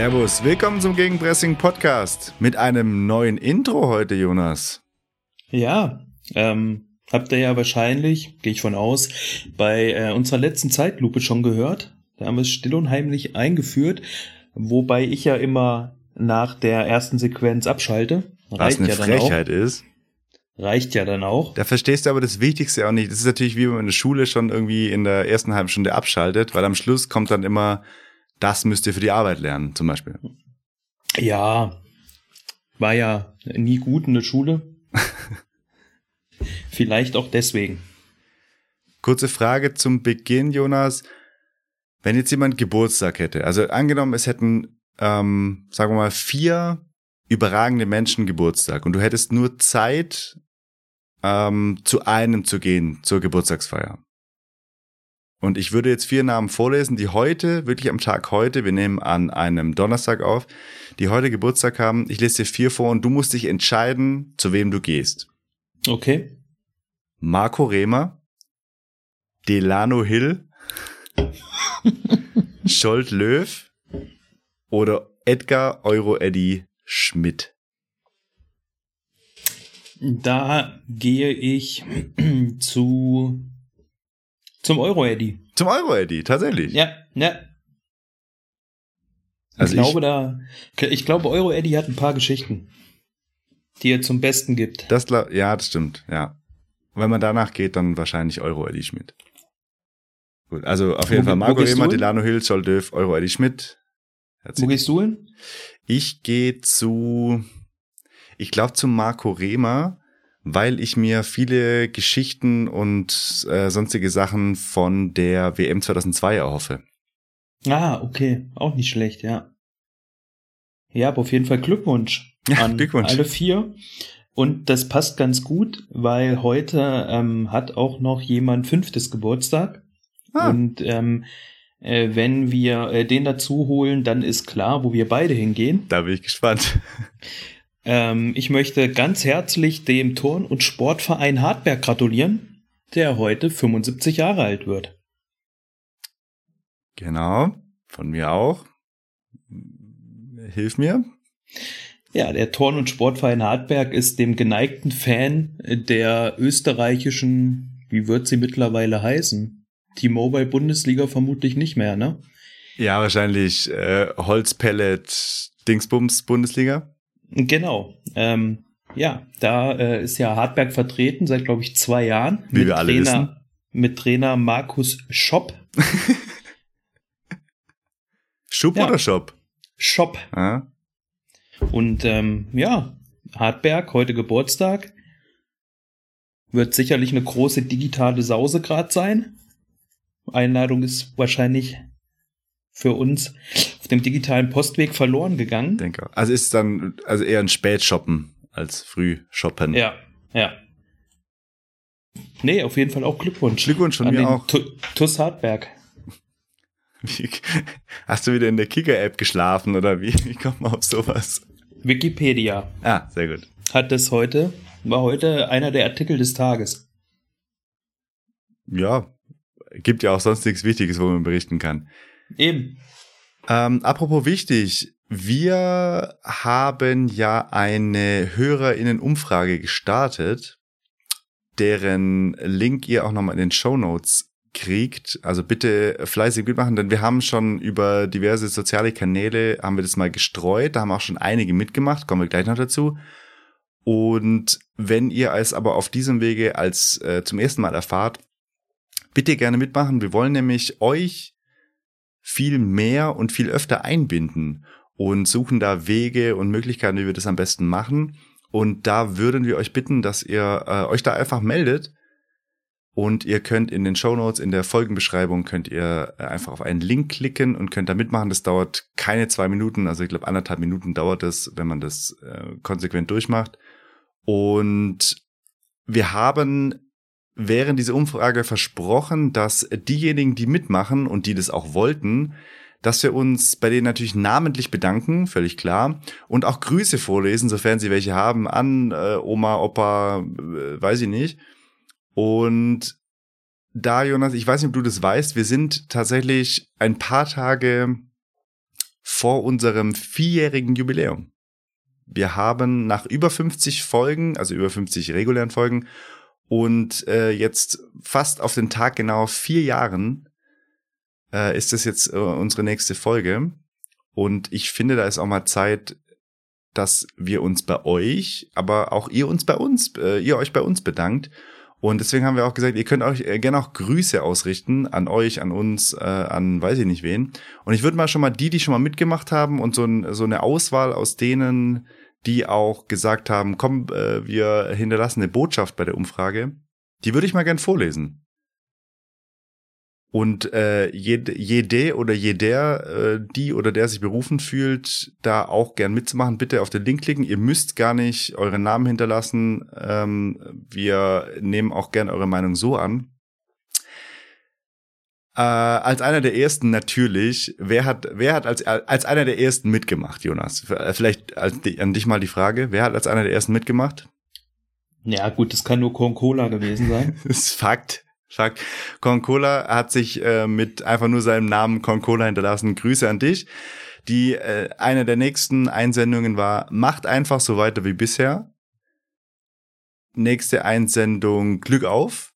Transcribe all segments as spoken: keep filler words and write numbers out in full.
Servus, willkommen zum Gegenpressing-Podcast mit einem neuen Intro heute, Jonas. Ja, ähm, habt ihr ja wahrscheinlich, gehe ich von aus, bei äh, unserer letzten Zeitlupe schon gehört. Da haben wir es still und heimlich eingeführt, wobei ich ja immer nach der ersten Sequenz abschalte. Was eine ja Frechheit ist. Reicht ja dann auch. Da verstehst du aber das Wichtigste auch nicht. Das ist natürlich wie wenn man in der Schule schon irgendwie in der ersten halben Stunde abschaltet, weil am Schluss kommt dann immer, das müsst ihr für die Arbeit lernen, zum Beispiel. Ja, war ja nie gut in der Schule. Vielleicht auch deswegen. Kurze Frage zum Beginn, Jonas. Wenn jetzt jemand Geburtstag hätte, also angenommen, es hätten, ähm, sagen wir mal, vier überragende Menschen Geburtstag und du hättest nur Zeit, ähm, zu einem zu gehen, zur Geburtstagsfeier. Und ich würde jetzt vier Namen vorlesen, die heute, wirklich am Tag heute, wir nehmen an einem Donnerstag auf, die heute Geburtstag haben. Ich lese dir vier vor und du musst dich entscheiden, zu wem du gehst. Okay. Marco Rehmer, Delano Hill, Scholt Löw oder Edgar Euro-Eddy Schmidt. Da gehe ich zu zum Euro-Eddy. Zum Euro-Eddy, tatsächlich. Ja, ja. Also ich glaube, ich, da, ich glaube, Euro-Eddy hat ein paar Geschichten, die er zum Besten gibt. Das, ja, das stimmt, ja. Und wenn man danach geht, dann wahrscheinlich Euro-Eddy Schmidt. Gut, also auf jeden wo, Fall Marco Rehmer, Delano Hill, Scholt Löw, Euro-Eddy Schmidt. Herzlich. Wo gehst du hin? Ich gehe zu, ich glaube zu Marco Rehmer, weil ich mir viele Geschichten und äh, sonstige Sachen von der W M zweitausendzwei erhoffe. Ah, okay. Auch nicht schlecht, ja. Ja, aber auf jeden Fall Glückwunsch ja, an Glückwunsch. alle vier. Und das passt ganz gut, weil heute ähm, hat auch noch jemand fünftes Geburtstag. Ah. Und ähm, äh, wenn wir äh, den dazu holen, dann ist klar, wo wir beide hingehen. Da bin ich gespannt. Ähm, ich möchte ganz herzlich dem Turn- und Sportverein Hartberg gratulieren, der heute fünfundsiebzig Jahre alt wird. Genau, von mir auch. Hilf mir. Ja, der Turn- und Sportverein Hartberg ist dem geneigten Fan der österreichischen, wie wird sie mittlerweile heißen? T-Mobile-Bundesliga vermutlich nicht mehr, ne? Ja, wahrscheinlich äh, Holzpellet-Dingsbums-Bundesliga. Genau. Ähm, ja, da äh, ist ja Hartberg vertreten seit, glaube ich, zwei Jahren. Wie mit wir alle Trainer, wissen. Mit Trainer Markus Schopp. Schupp ja. oder Schopp? Schopp. Ah. Und ähm, ja, Hartberg, heute Geburtstag. Wird sicherlich eine große digitale Sause gerade sein. Einladung ist wahrscheinlich für uns auf dem digitalen Postweg verloren gegangen. Denke. Also ist dann also eher ein Spätshoppen als Frühshoppen. Ja, ja. Nee, auf jeden Fall auch Glückwunsch. Glückwunsch von mir auch. T- TuS Hartberg. Wie, hast du wieder in der Kicker-App geschlafen oder wie? Wie kommt man auf sowas? Wikipedia. Ah, sehr gut. Hat das heute, war heute einer der Artikel des Tages. Ja, gibt ja auch sonst nichts Wichtiges, wo man berichten kann. Eben. Ähm, apropos wichtig, wir haben ja eine HörerInnen-Umfrage gestartet, deren Link ihr auch nochmal in den Shownotes kriegt. Also bitte fleißig mitmachen, denn wir haben schon über diverse soziale Kanäle, haben wir das mal gestreut, da haben auch schon einige mitgemacht, kommen wir gleich noch dazu. Und wenn ihr es aber auf diesem Wege als äh, zum ersten Mal erfahrt, bitte gerne mitmachen. Wir wollen nämlich euch viel mehr und viel öfter einbinden und suchen da Wege und Möglichkeiten, wie wir das am besten machen. Und da würden wir euch bitten, dass ihr äh, euch da einfach meldet. Und ihr könnt in den Shownotes, in der Folgenbeschreibung, könnt ihr äh, einfach auf einen Link klicken und könnt da mitmachen. Das dauert keine zwei Minuten, also ich glaube anderthalb Minuten dauert es, wenn man das äh, konsequent durchmacht. Und wir haben während dieser Umfrage versprochen, dass diejenigen, die mitmachen und die das auch wollten, dass wir uns bei denen natürlich namentlich bedanken, völlig klar, und auch Grüße vorlesen, sofern sie welche haben, an äh, Oma, Opa, äh, weiß ich nicht. Und da, Jonas, ich weiß nicht, ob du das weißt, wir sind tatsächlich ein paar Tage vor unserem vierjährigen Jubiläum. Wir haben nach über fünfzig Folgen, also über fünfzig regulären Folgen und äh, jetzt fast auf den Tag genau vier Jahren äh, ist das jetzt äh, unsere nächste Folge. Und ich finde, da ist auch mal Zeit, dass wir uns bei euch, aber auch ihr uns bei uns, äh, ihr euch bei uns bedankt. Und deswegen haben wir auch gesagt, ihr könnt euch äh, gerne auch Grüße ausrichten an euch, an uns, äh, an weiß ich nicht wen. Und ich würde mal schon mal die, die schon mal mitgemacht haben und so, ein, so eine Auswahl aus denen, die auch gesagt haben, komm, äh, wir hinterlassen eine Botschaft bei der Umfrage, die würde ich mal gern vorlesen. Und äh, jede, jede oder jeder, äh, die oder der sich berufen fühlt, da auch gern mitzumachen, bitte auf den Link klicken. Ihr müsst gar nicht euren Namen hinterlassen. Ähm, wir nehmen auch gern eure Meinung so an. Äh, als einer der ersten natürlich, wer hat, wer hat als als einer der ersten mitgemacht, Jonas? Vielleicht als, an dich mal die Frage, wer hat als einer der ersten mitgemacht? Ja gut, das kann nur Coca-Cola gewesen sein. Das ist Fakt. Fakt. Coca-Cola hat sich äh, mit einfach nur seinem Namen Coca-Cola hinterlassen. Grüße an dich. Die äh, eine der nächsten Einsendungen war, macht einfach so weiter wie bisher. Nächste Einsendung, Glück auf.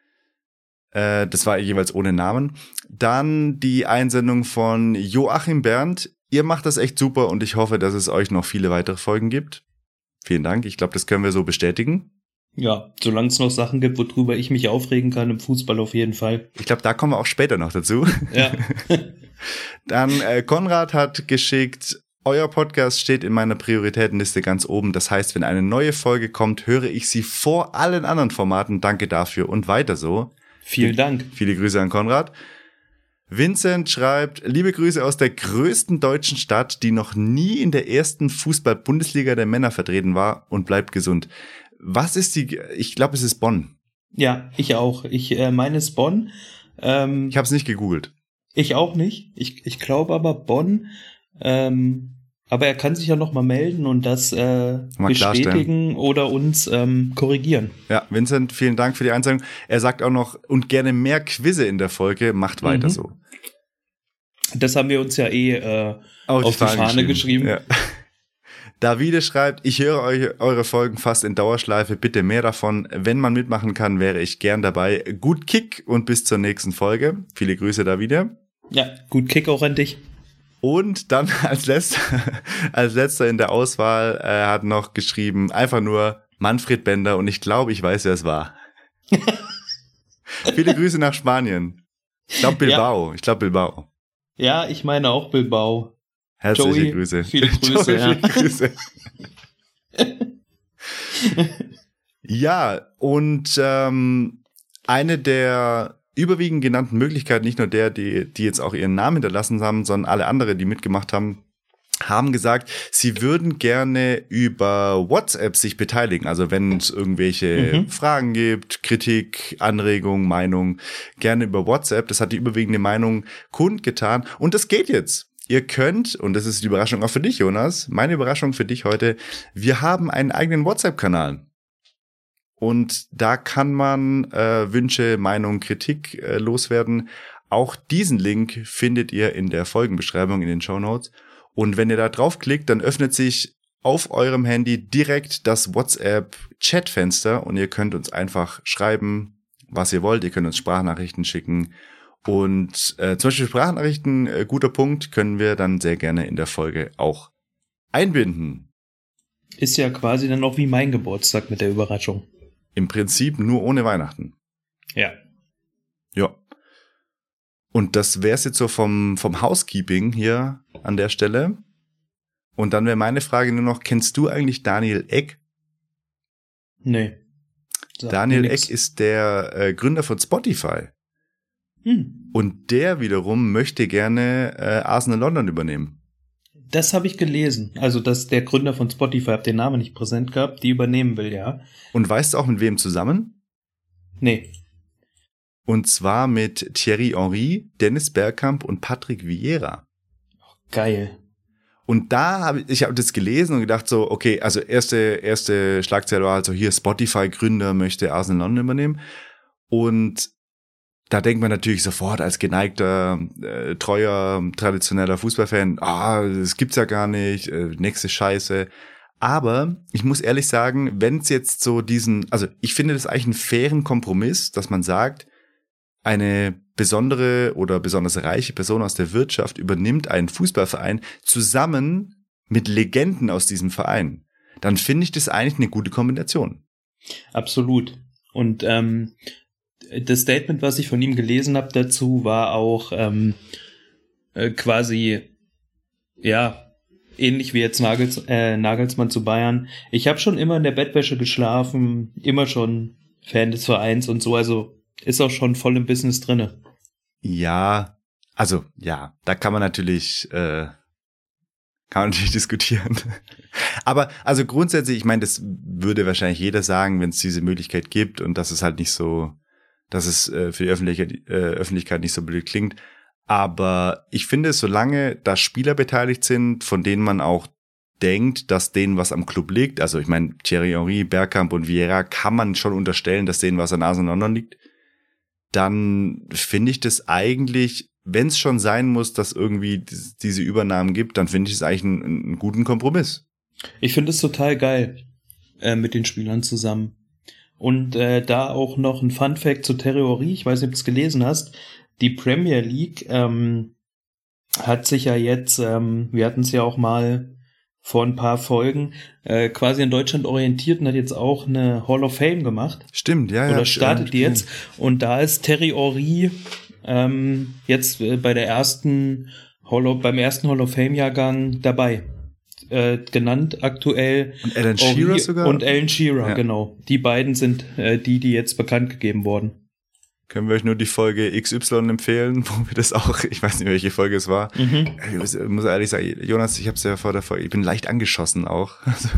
Äh, das war jeweils ohne Namen. Dann die Einsendung von Joachim Berndt. Ihr macht das echt super und ich hoffe, dass es euch noch viele weitere Folgen gibt. Vielen Dank. Ich glaube, das können wir so bestätigen. Ja, solange es noch Sachen gibt, worüber ich mich aufregen kann im Fußball auf jeden Fall. Ich glaube, da kommen wir auch später noch dazu. Ja. Dann äh, Konrad hat geschickt, euer Podcast steht in meiner Prioritätenliste ganz oben. Das heißt, wenn eine neue Folge kommt, höre ich sie vor allen anderen Formaten. Danke dafür und weiter so. Vielen Dank. Viele Grüße an Konrad. Vincent schreibt, liebe Grüße aus der größten deutschen Stadt, die noch nie in der ersten Fußball-Bundesliga der Männer vertreten war und bleibt gesund. Was ist die, ich glaube, es ist Bonn. Ja, ich auch. Ich äh, meine es Bonn. Ähm, ich habe es nicht gegoogelt. Ich auch nicht. Ich, ich glaube aber Bonn. Ähm, aber er kann sich ja noch mal melden und das äh, bestätigen oder uns ähm, korrigieren. Ja, Vincent, vielen Dank für die Einsendung. Er sagt auch noch, und gerne mehr Quizze in der Folge, macht weiter mhm. so. Das haben wir uns ja eh äh, auf, auf die Fahne, Fahne geschrieben. geschrieben. Ja. Davide schreibt, ich höre euch, eure Folgen fast in Dauerschleife, bitte mehr davon. Wenn man mitmachen kann, wäre ich gern dabei. Gut Kick und bis zur nächsten Folge. Viele Grüße, Davide. Ja, gut Kick auch an dich. Und dann als letzter, als letzter in der Auswahl äh, hat noch geschrieben, einfach nur Manfred Bender und ich glaube, ich weiß, wer es war. Viele Grüße nach Spanien. Ich glaube Bilbao, ja. ich glaube Bilbao. Ja, ich meine auch Bilbao. Herzliche Joey, Grüße. Viele Grüße. Joey, ja. viele Grüße. Ja, und ähm, eine der überwiegend genannten Möglichkeiten, nicht nur der, die, die jetzt auch ihren Namen hinterlassen haben, sondern alle anderen, die mitgemacht haben, haben gesagt, sie würden gerne über WhatsApp sich beteiligen. Also wenn es irgendwelche mhm. Fragen gibt, Kritik, Anregung, Meinung, gerne über WhatsApp. Das hat die überwiegende Meinung kundgetan. Und das geht jetzt. Ihr könnt, und das ist die Überraschung auch für dich, Jonas, meine Überraschung für dich heute, wir haben einen eigenen WhatsApp-Kanal. Und da kann man äh, Wünsche, Meinung, Kritik äh, loswerden. Auch diesen Link findet ihr in der Folgenbeschreibung in den Shownotes. Und wenn ihr da draufklickt, dann öffnet sich auf eurem Handy direkt das WhatsApp-Chat-Fenster und ihr könnt uns einfach schreiben, was ihr wollt. Ihr könnt uns Sprachnachrichten schicken. Und äh, zum Beispiel Sprachnachrichten, äh, guter Punkt, können wir dann sehr gerne in der Folge auch einbinden. Ist ja quasi dann auch wie mein Geburtstag mit der Überraschung. Im Prinzip nur ohne Weihnachten. Ja. Ja. Und das wär's jetzt so vom, vom Housekeeping hier an der Stelle. Und dann wäre meine Frage nur noch, kennst du eigentlich Daniel Ek? Nee. Daniel Ek ist der äh, Gründer von Spotify. Hm. Und der wiederum möchte gerne äh, Arsenal London übernehmen. Das habe ich gelesen. Also, dass der Gründer von Spotify, hab den Namen nicht präsent gehabt, die übernehmen will, ja. Und weißt du auch mit wem zusammen? Nee. Und zwar mit Thierry Henry, Dennis Bergkamp und Patrick Vieira. Geil. Und da habe ich, ich habe das gelesen und gedacht so, okay, also erste erste Schlagzeile war halt so, hier Spotify-Gründer möchte Arsenal London übernehmen. Und da denkt man natürlich sofort als geneigter, äh, treuer, traditioneller Fußballfan, ah, das gibt's ja gar nicht, äh, nächste Scheiße. Aber ich muss ehrlich sagen, wenn es jetzt so diesen, also ich finde das eigentlich einen fairen Kompromiss, dass man sagt, eine besondere oder besonders reiche Person aus der Wirtschaft übernimmt einen Fußballverein zusammen mit Legenden aus diesem Verein. Dann finde ich das eigentlich eine gute Kombination. Absolut. Und ähm, das Statement, was ich von ihm gelesen habe dazu, war auch ähm, äh, quasi, ja, ähnlich wie jetzt Nagels, äh, Nagelsmann zu Bayern. Ich habe schon immer in der Bettwäsche geschlafen, immer schon Fan des Vereins und so, also ist auch schon voll im Business drinne. Ja, also ja, da kann man natürlich, äh, kann man natürlich diskutieren. Aber also grundsätzlich, ich meine, das würde wahrscheinlich jeder sagen, wenn es diese Möglichkeit gibt und dass es halt nicht so, dass es äh, für die Öffentlichkeit, äh, Öffentlichkeit nicht so blöd klingt. Aber ich finde, solange da Spieler beteiligt sind, von denen man auch denkt, dass denen was am Club liegt, also ich meine, Thierry Henry, Bergkamp und Vieira, kann man schon unterstellen, dass denen was an Nase und London liegt, dann finde ich das eigentlich, wenn es schon sein muss, dass irgendwie diese Übernahmen gibt, dann finde ich es eigentlich einen, einen guten Kompromiss. Ich finde es total geil äh, mit den Spielern zusammen. Und äh, da auch noch ein Fun-Fact zu Thierry Henry, ich weiß nicht, ob du es gelesen hast, die Premier League ähm, hat sich ja jetzt, ähm, wir hatten es ja auch mal vor ein paar Folgen, äh, quasi in Deutschland orientiert und hat jetzt auch eine Hall of Fame gemacht. Stimmt, ja, ja. Oder startet die jetzt. Und da ist Thierry Henry ähm, jetzt äh, bei der ersten Hall of, beim ersten Hall of Fame-Jahrgang dabei. Äh, genannt aktuell. Und Alan Shearer sogar? Und Alan Shearer, ja. Genau. Die beiden sind äh, die, die jetzt bekannt gegeben wurden. Können wir euch nur die Folge X Y empfehlen, wo wir das auch, ich weiß nicht, welche Folge es war. Mhm. Ich muss, muss ehrlich sagen, Jonas, ich hab's ja vor der Folge, ich bin leicht angeschossen auch.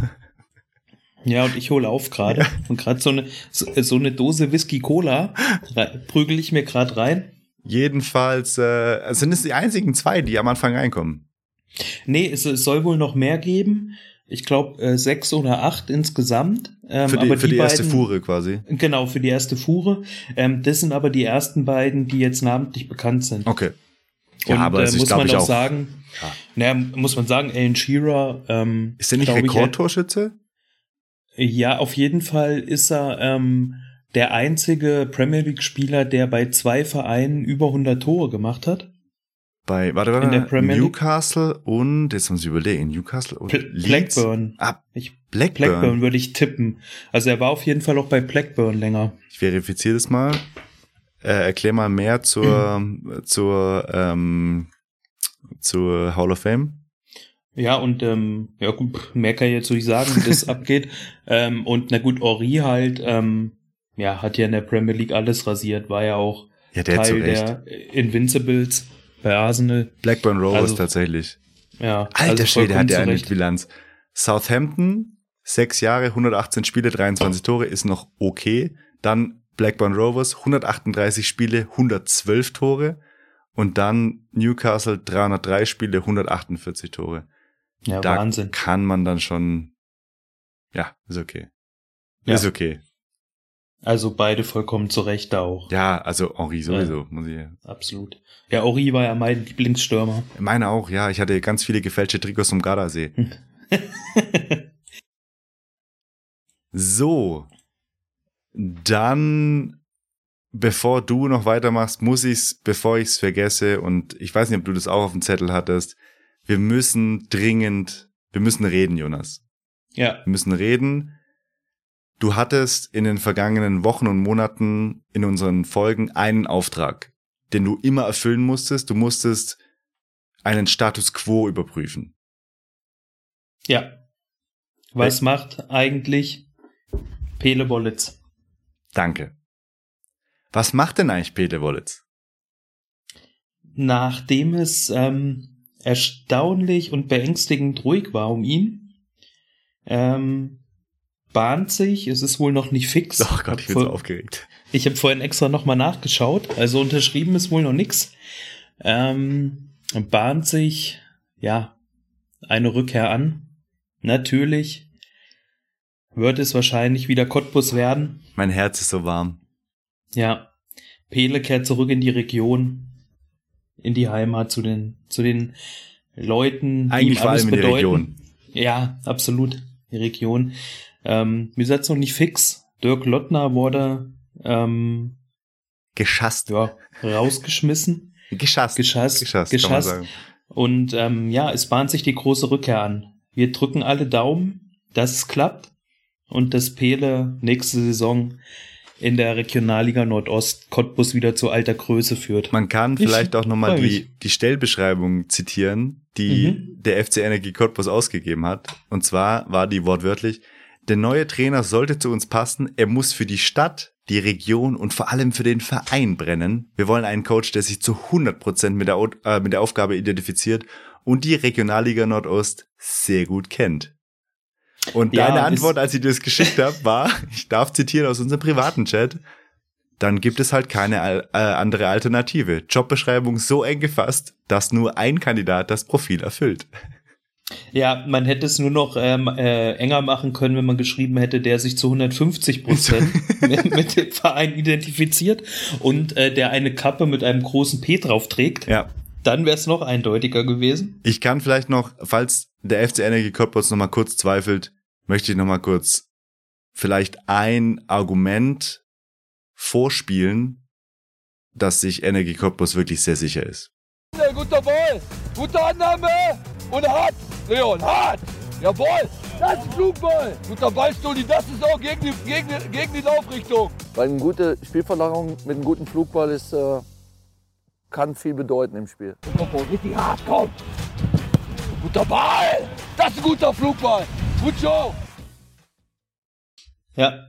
Ja, und ich hole auf gerade. Ja. Und gerade so eine, so, so eine Dose Whisky Cola prügel ich mir gerade rein. Jedenfalls äh, sind es die einzigen zwei, die am Anfang reinkommen. Nee, es, es soll wohl noch mehr geben. Ich glaube äh, sechs oder acht insgesamt. Ähm, für die, aber für die, die erste beiden, Fuhre quasi. Genau, für die erste Fuhre. Ähm, das sind aber die ersten beiden, die jetzt namentlich bekannt sind. Okay. Ja, und, aber äh, also muss ich man ich auch auch sagen, ja. naja, muss man sagen, Alan Shearer ähm, ist der nicht Rekordtorschütze? Ja, auf jeden Fall ist er ähm, der einzige Premier League-Spieler, der bei zwei Vereinen über hundert Tore gemacht hat. Bei, warte, warte, in der Premier Newcastle League? Und, jetzt muss ich überlegen, Newcastle und Pl- Leeds? Blackburn. Ah, ich, Blackburn. Blackburn würde ich tippen. Also er war auf jeden Fall auch bei Blackburn länger. Ich verifiziere das mal. Äh, erklär mal mehr zur, mhm. zur, ähm, zur Hall of Fame. Ja, und ähm, ja gut, mehr kann ich jetzt nicht sagen, wie das abgeht. Ähm, und na gut, Henry halt, ähm, ja, hat ja in der Premier League alles rasiert, war ja auch ja, der Teil der Invincibles bei Arsenal. Blackburn Rovers also, tatsächlich. Ja. Alter also Schwede, hat der eine Bilanz. Southampton, sechs Jahre, hundertachtzehn Spiele, dreiundzwanzig Tore, ist noch okay. Dann Blackburn Rovers, hundertachtunddreißig Spiele, hundertzwölf Tore. Und dann Newcastle, dreihundertdrei Spiele, hundertachtundvierzig Tore. Ja, da Wahnsinn. Kann man dann schon, ja, ist okay. Ja. Ist okay. Also beide vollkommen zu Recht auch. Ja, also Henry sowieso, ja, muss ich. Absolut. Ja, Henry war ja mein Lieblingsstürmer. Meine auch, ja. Ich hatte ganz viele gefälschte Trikots vom Gardasee. So. Dann, bevor du noch weitermachst, muss ich's, bevor ich's vergesse, und ich weiß nicht, ob du das auch auf dem Zettel hattest, wir müssen dringend, wir müssen reden, Jonas. Ja. Wir müssen reden. Du hattest in den vergangenen Wochen und Monaten in unseren Folgen einen Auftrag, den du immer erfüllen musstest. Du musstest einen Status Quo überprüfen. Ja. Was Wel- macht eigentlich Pele Wollitz? Danke. Was macht denn eigentlich Pele Wollitz? Nachdem es ähm, erstaunlich und beängstigend ruhig war um ihn, ähm, bahnt sich, es ist wohl noch nicht fix. Oh Gott, ich bin vor, so aufgeregt. Ich habe vorhin extra nochmal nachgeschaut, also unterschrieben ist wohl noch nix. Ähm, bahnt sich, ja, eine Rückkehr an. Natürlich wird es wahrscheinlich wieder Cottbus werden. Mein Herz ist so warm. Ja, Pele kehrt zurück in die Region, in die Heimat, zu den, zu den Leuten, die Eigentlich ihm vor alles allem in die bedeuten. Region. Ja, absolut, die Region. Ähm, mir ist noch nicht fix. Dirk Lottner wurde ähm, Geschasst. ja, rausgeschmissen. Geschasst. Geschasst. Geschasst, Geschasst. kann man sagen. Und ähm, ja, es bahnt sich die große Rückkehr an. Wir drücken alle Daumen, dass es klappt und dass Pele nächste Saison in der Regionalliga Nordost Cottbus wieder zu alter Größe führt. Man kann Ich vielleicht auch nochmal freu mich. die, die Stellbeschreibung zitieren, die Mhm. der F C Energie Cottbus ausgegeben hat. Und zwar war die wortwörtlich: Der neue Trainer sollte zu uns passen. Er muss für die Stadt, die Region und vor allem für den Verein brennen. Wir wollen einen Coach, der sich zu hundert Prozent mit der, Au- äh, mit der Aufgabe identifiziert und die Regionalliga Nordost sehr gut kennt. Und Ja, deine ist- Antwort, als ich dir das geschickt habe, war, ich darf zitieren aus unserem privaten Chat: Dann gibt es halt keine al- äh, andere Alternative. Jobbeschreibung so eng gefasst, dass nur ein Kandidat das Profil erfüllt. Ja, man hätte es nur noch ähm, äh, enger machen können, wenn man geschrieben hätte, der sich zu hundertfünfzig Prozent mit, mit dem Verein identifiziert und äh, der eine Kappe mit einem großen P drauf trägt. Ja. Dann wäre es noch eindeutiger gewesen. Ich kann vielleicht noch, falls der F C Energie Cottbus noch mal kurz zweifelt, möchte ich noch mal kurz vielleicht ein Argument vorspielen, dass sich Energie Cottbus wirklich sehr sicher ist. Guter Ball, gute Annahme und hart, Leon, hart, jawohl, das ist ein Flugball. Guter Ball, Stoli, das ist auch gegen die, gegen die, gegen die Laufrichtung. Weil eine gute Spielverlagerung mit einem guten Flugball ist, äh, kann viel bedeuten im Spiel. Guter Ball, richtig hart, komm. Guter Ball, das ist ein guter Flugball. Gut Show. Ja.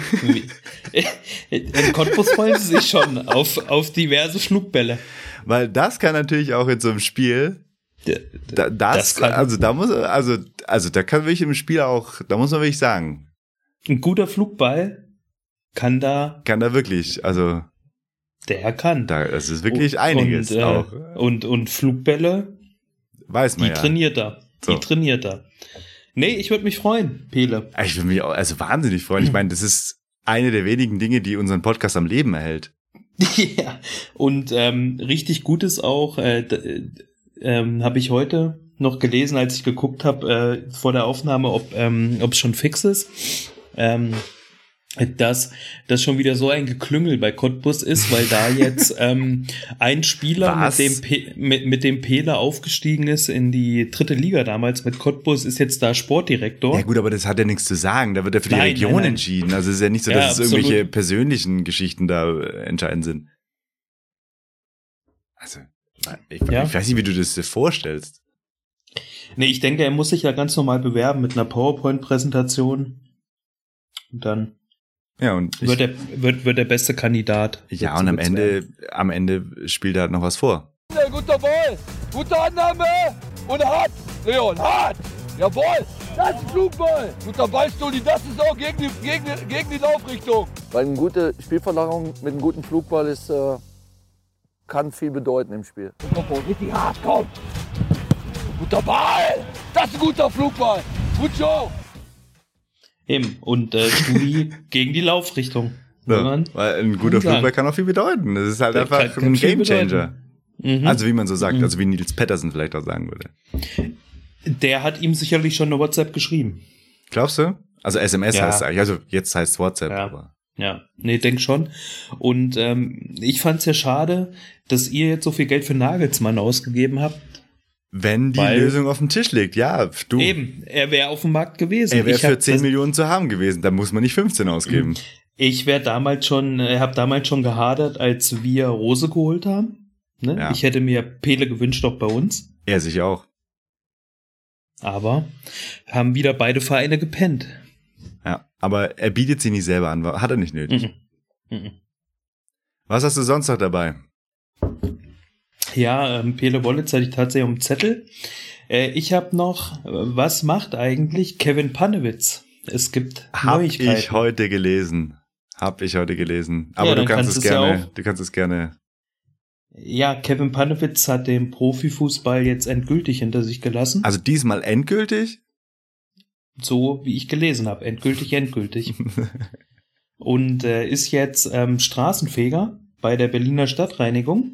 In Cottbus freuen sie sich schon auf, auf diverse Flugbälle. Weil das kann natürlich auch in so einem Spiel, da, das, Das kann- also da muss, also, also da kann wirklich im Spiel auch, da muss man wirklich sagen, Ein guter Flugball kann da, kann da wirklich, also der kann. da, es ist wirklich einiges und, äh, auch, Und, und Flugbälle, weiß man die ja. trainiert er. So. Die trainiert er. Nee, ich würde mich freuen, Pele. Ich würde mich auch, also wahnsinnig freuen. Ich meine, das ist eine der wenigen Dinge, die unseren Podcast am Leben erhält. Ja, und ähm, richtig gut ist auch, äh, d- ähm, habe ich heute noch gelesen, als ich geguckt habe äh, vor der Aufnahme, ob ähm, ob es schon fix ist, ähm, dass das schon wieder so ein Geklüngel bei Cottbus ist, weil da jetzt ähm, ein Spieler, Was? mit dem Pe mit, mit dem Pele aufgestiegen ist in die dritte Liga damals mit Cottbus, ist jetzt da Sportdirektor. Ja gut, aber das hat ja nichts zu sagen. Da wird ja für die Nein, Region nein, nein. entschieden. Also es ist ja nicht so, Ja, dass es absolut. irgendwelche persönlichen Geschichten da äh, entscheidend sind. Also, ich, Ja. ich weiß nicht, wie du das dir vorstellst. Nee, ich denke, er muss sich ja ganz normal bewerben mit einer PowerPoint-Präsentation. Und dann Ja, und ich, wird er wird, wird der beste Kandidat. ja, Wird- und am wird's Ende, werden. am Ende spielt er halt noch was vor. Guter Ball, gute Annahme und hart, Leon, hart, jawohl, das ist ein Flugball. Guter Ball, Stoli, das ist auch gegen die, gegen die, gegen die Laufrichtung. Weil eine gute Spielverlagerung mit einem guten Flugball ist, äh, kann viel bedeuten im Spiel. Guter Ball, richtig hart, komm. Guter Ball, das ist ein guter Flugball. Gut Show. Eben. Und äh, Studi gegen die Laufrichtung. Ja, Wenn man- weil ein guter sagen. Flugball kann auch viel bedeuten. Das ist halt Der einfach kann- kann ein viel Gamechanger. Mhm. Also wie man so sagt, Mhm. also wie Nils Pettersen vielleicht auch sagen würde. Der hat ihm sicherlich schon eine WhatsApp geschrieben. Glaubst du? Also S M S Ja. heißt es eigentlich, also jetzt heißt es WhatsApp, Ja. aber. Ja, nee, denk schon. Und ähm, ich fand's ja schade, dass ihr jetzt so viel Geld für Nagelsmann ausgegeben habt. Wenn die Weil- Lösung auf dem Tisch liegt, ja, du. Eben, er wäre auf dem Markt gewesen. Er wäre Ich hab für zehn das- Millionen zu haben gewesen, da muss man nicht fünfzehn ausgeben. Ich wäre damals schon, äh, habe damals schon gehadert, als wir Rose geholt haben. Ne? Ja. Ich hätte mir Pele gewünscht, auch bei uns. Er sich auch. Aber haben wieder beide Vereine gepennt. Ja. Aber er bietet sie nicht selber an, hat er nicht nötig. Mhm. Mhm. Was hast du sonst noch dabei? Ja, ähm, Pele Wollitz hatte ich tatsächlich am Zettel. Äh, ich habe noch, äh, was macht eigentlich Kevin Panewitz? Es gibt Hab Neuigkeiten. ich heute gelesen. Hab ich heute gelesen. Aber Ja, du dann kannst kannst es du's ja gerne, auch. du kannst es gerne. Ja, Kevin Panewitz hat den Profifußball jetzt endgültig hinter sich gelassen. Also diesmal endgültig? So wie ich gelesen habe. Endgültig, endgültig. Und äh, ist jetzt ähm, Straßenfeger bei der Berliner Stadtreinigung.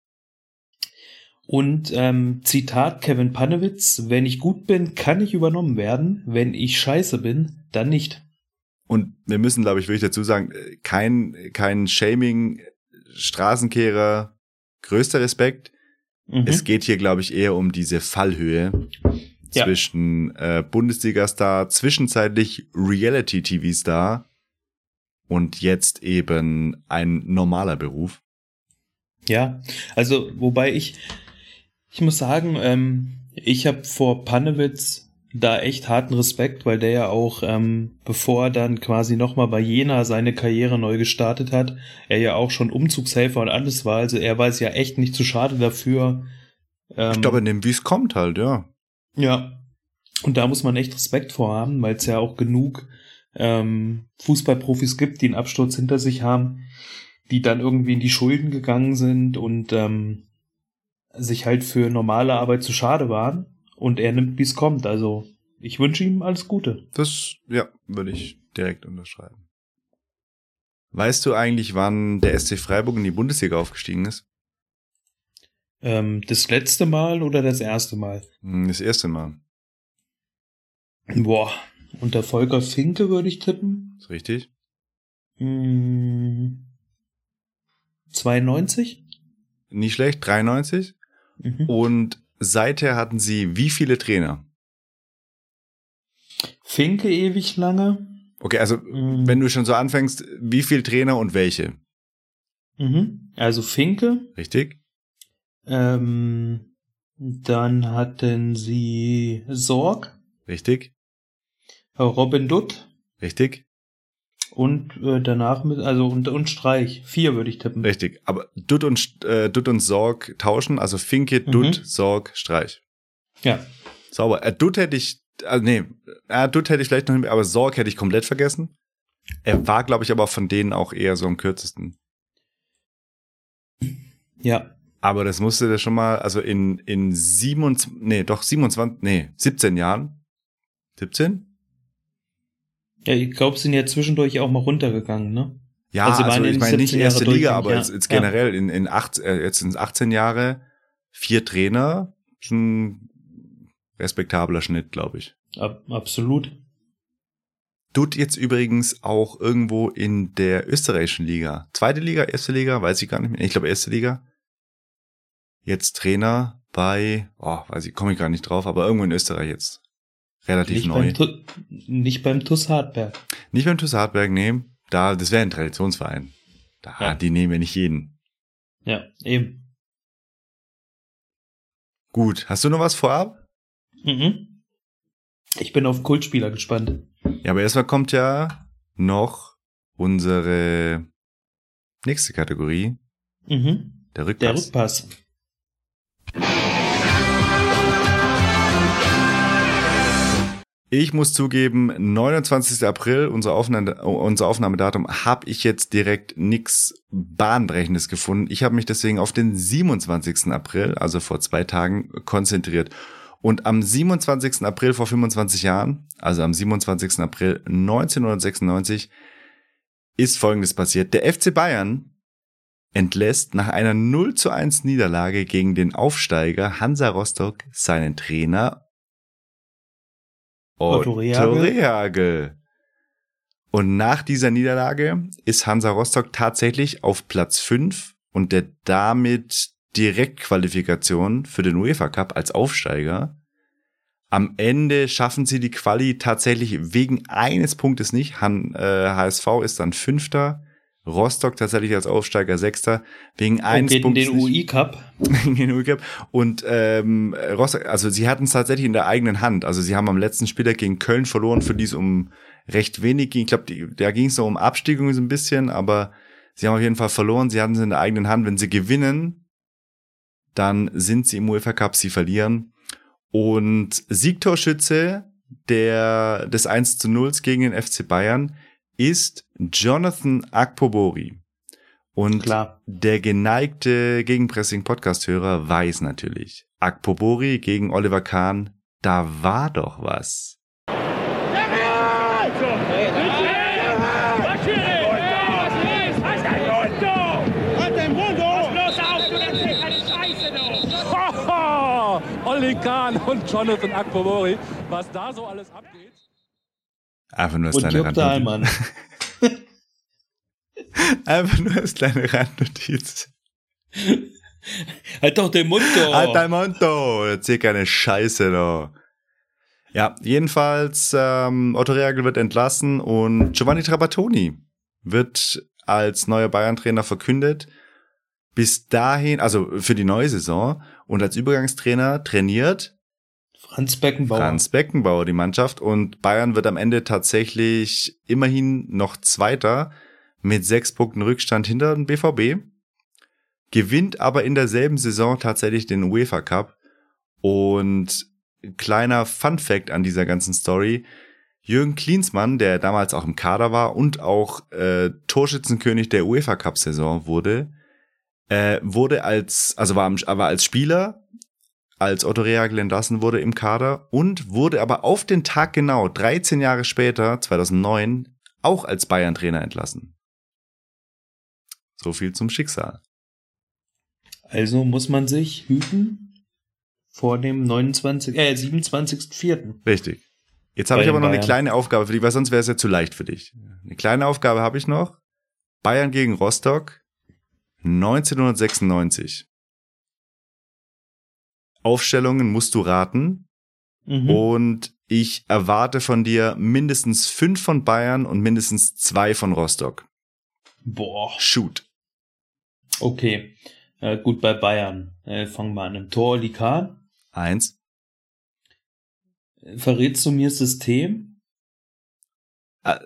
Und ähm, Zitat Kevin Pannewitz: Wenn ich gut bin, kann ich übernommen werden. Wenn ich scheiße bin, dann nicht. Und wir müssen, glaube ich, wirklich dazu sagen, kein, kein Shaming, Straßenkehrer, größter Respekt. Mhm. Es geht hier, glaube ich, eher um diese Fallhöhe ja. zwischen äh, Bundesliga-Star, zwischenzeitlich Reality-T V-Star und jetzt eben ein normaler Beruf. Ja, also wobei ich, ich muss sagen, ähm, ich habe vor Pannewitz da echt harten Respekt, weil der ja auch, ähm, bevor er dann quasi nochmal bei Jena seine Karriere neu gestartet hat, er ja auch schon Umzugshelfer und alles war, also er war es ja echt nicht zu schade dafür. Ähm, ich glaube, in dem, wie es kommt halt, ja. Ja, und da muss man echt Respekt vor haben, weil es ja auch genug ähm, Fußballprofis gibt, die einen Absturz hinter sich haben, die dann irgendwie in die Schulden gegangen sind und ähm, sich halt für normale Arbeit zu schade waren. Und er nimmt, wie es kommt. Also ich wünsche ihm alles Gute. Das, ja, würde ich direkt unterschreiben. Weißt du eigentlich, wann der S C Freiburg in die Bundesliga aufgestiegen ist? Ähm, das letzte Mal oder das erste Mal? Das erste Mal. Boah, unter Volker Finke würde ich tippen. Ist richtig. Hm, zweiundneunzig? Nicht schlecht, dreiundneunzig. Mhm. Und seither hatten sie wie viele Trainer? Finke ewig lange. Okay, also mhm. wenn du schon so anfängst, wie viele Trainer und welche? Mhm. Also Finke. Richtig. Ähm, dann hatten sie Sorg. Richtig. Robin Dutt. Richtig. Und äh, danach mit, also und, und Streich. Vier würde ich tippen. Richtig. Aber Dutt und äh, Dutt und Sorg tauschen, also Finke, mhm. Dutt, Sorg, Streich. Ja. Sauber. Äh, Dutt hätte ich, also nee, äh, Dutt hätte ich vielleicht noch, aber Sorg hätte ich komplett vergessen. Er war, glaube ich, aber von denen auch eher so am kürzesten. Ja. Aber das musste der schon mal, also in in siebenundzwanzig, nee, doch siebenundzwanzig, nee, siebzehn Jahren. siebzehn? Ja, ich glaube, sie sind ja zwischendurch auch mal runtergegangen, ne? Ja, also, also ich meine nicht erste Jahre Liga, aber ja. jetzt, jetzt generell ja. in, in acht, äh, jetzt sind es achtzehn Jahre, vier Trainer, ist ein respektabler Schnitt, glaube ich. Ab, absolut. Tut jetzt übrigens auch irgendwo in der österreichischen Liga. Zweite Liga, erste Liga, weiß ich gar nicht mehr. Ich glaube erste Liga. Jetzt Trainer bei, oh, weiß ich, komme ich gar nicht drauf, aber irgendwo in Österreich jetzt. Relativ nicht neu. Beim nicht beim T U S Hartberg. Nicht beim T U S Hartberg, nee. Da, das wäre ein Traditionsverein. Da, ja. Die nehmen ja nicht jeden. Ja, eben. Gut, hast du noch was vorab? Mhm. Ich bin auf Kultspieler gespannt. Ja, aber erstmal kommt ja noch unsere nächste Kategorie. Mhm. Der Rückpass. Der Rückpass. Ich muss zugeben, neunundzwanzigster April, unser, Aufnahme, unser Aufnahmedatum, habe ich jetzt direkt nix Bahnbrechendes gefunden. Ich habe mich deswegen auf den siebenundzwanzigsten April, also vor zwei Tagen, konzentriert. Und am siebenundzwanzigsten April vor fünfundzwanzig Jahren, also am siebenundzwanzigsten April neunzehnhundertsechsundneunzig, ist Folgendes passiert. Der F C Bayern entlässt nach einer null zu eins Niederlage gegen den Aufsteiger Hansa Rostock seinen Trainer Otto Rehhagel. Und nach dieser Niederlage ist Hansa Rostock tatsächlich auf Platz fünf und der damit Direktqualifikation für den UEFA Cup als Aufsteiger. Am Ende schaffen sie die Quali tatsächlich wegen eines Punktes nicht. Han, äh, H S V ist dann Fünfter, Rostock tatsächlich als Aufsteiger Sechster, wegen eines gegen Punktes den U I Cup. Gegen den U I Cup. Und ähm, Rostock, also sie hatten es tatsächlich in der eigenen Hand. Also sie haben am letzten Spieltag gegen Köln verloren, für die es um recht wenig ging. Ich glaube, da ging es noch um Abstiegung so ein bisschen, aber sie haben auf jeden Fall verloren. Sie hatten es in der eigenen Hand. Wenn sie gewinnen, dann sind sie im UEFA Cup, sie verlieren. Und Siegtorschütze der des eins zu null gegen den F C Bayern ist Jonathan Akpobori. Und Klar. Der geneigte Gegenpressing-Podcast-Hörer weiß natürlich, Akpobori gegen Oliver Kahn, da war doch was. und Jonathan Akpomori, was da so alles abgeht. Einfach nur als Und kleine Jörg Dahlmann. Randnotiz. Einfach nur als kleine Randnotiz. Halt doch den Mund doch. Halt dein Mund doch. Erzähl keine Scheiße da. Ja, jedenfalls ähm, Otto Rehhagel wird entlassen und Giovanni Trapattoni wird als neuer Bayern-Trainer verkündet. Bis dahin, also für die neue Saison, und als Übergangstrainer trainiert Franz Beckenbauer. Franz Beckenbauer die Mannschaft, und Bayern wird am Ende tatsächlich immerhin noch Zweiter mit sechs Punkten Rückstand hinter dem B V B, gewinnt aber in derselben Saison tatsächlich den UEFA Cup. Und kleiner Fun-Fact an dieser ganzen Story: Jürgen Klinsmann, der damals auch im Kader war und auch äh, Torschützenkönig der UEFA Cup Saison wurde, äh, wurde als, also war, war als Spieler, als Otto Rehhagel entlassen wurde im Kader, und wurde aber auf den Tag genau dreizehn Jahre später, zweitausendneun, auch als Bayern-Trainer entlassen. So viel zum Schicksal. Also muss man sich hüten vor dem neunundzwanzigsten äh, siebenundzwanzigsten vierten Richtig. Jetzt habe Bei ich aber den noch eine Bayern. kleine Aufgabe für dich, weil sonst wäre es ja zu leicht für dich. Eine kleine Aufgabe habe ich noch. Bayern gegen Rostock, neunzehnhundertsechsundneunzig. Aufstellungen musst du raten. Mhm. Und ich erwarte von dir mindestens fünf von Bayern und mindestens zwei von Rostock. Boah, Shoot. okay. Äh, gut, bei Bayern. Äh, fangen wir an. Im Tor Likan. Eins. Verrätst du mir das System? Äh,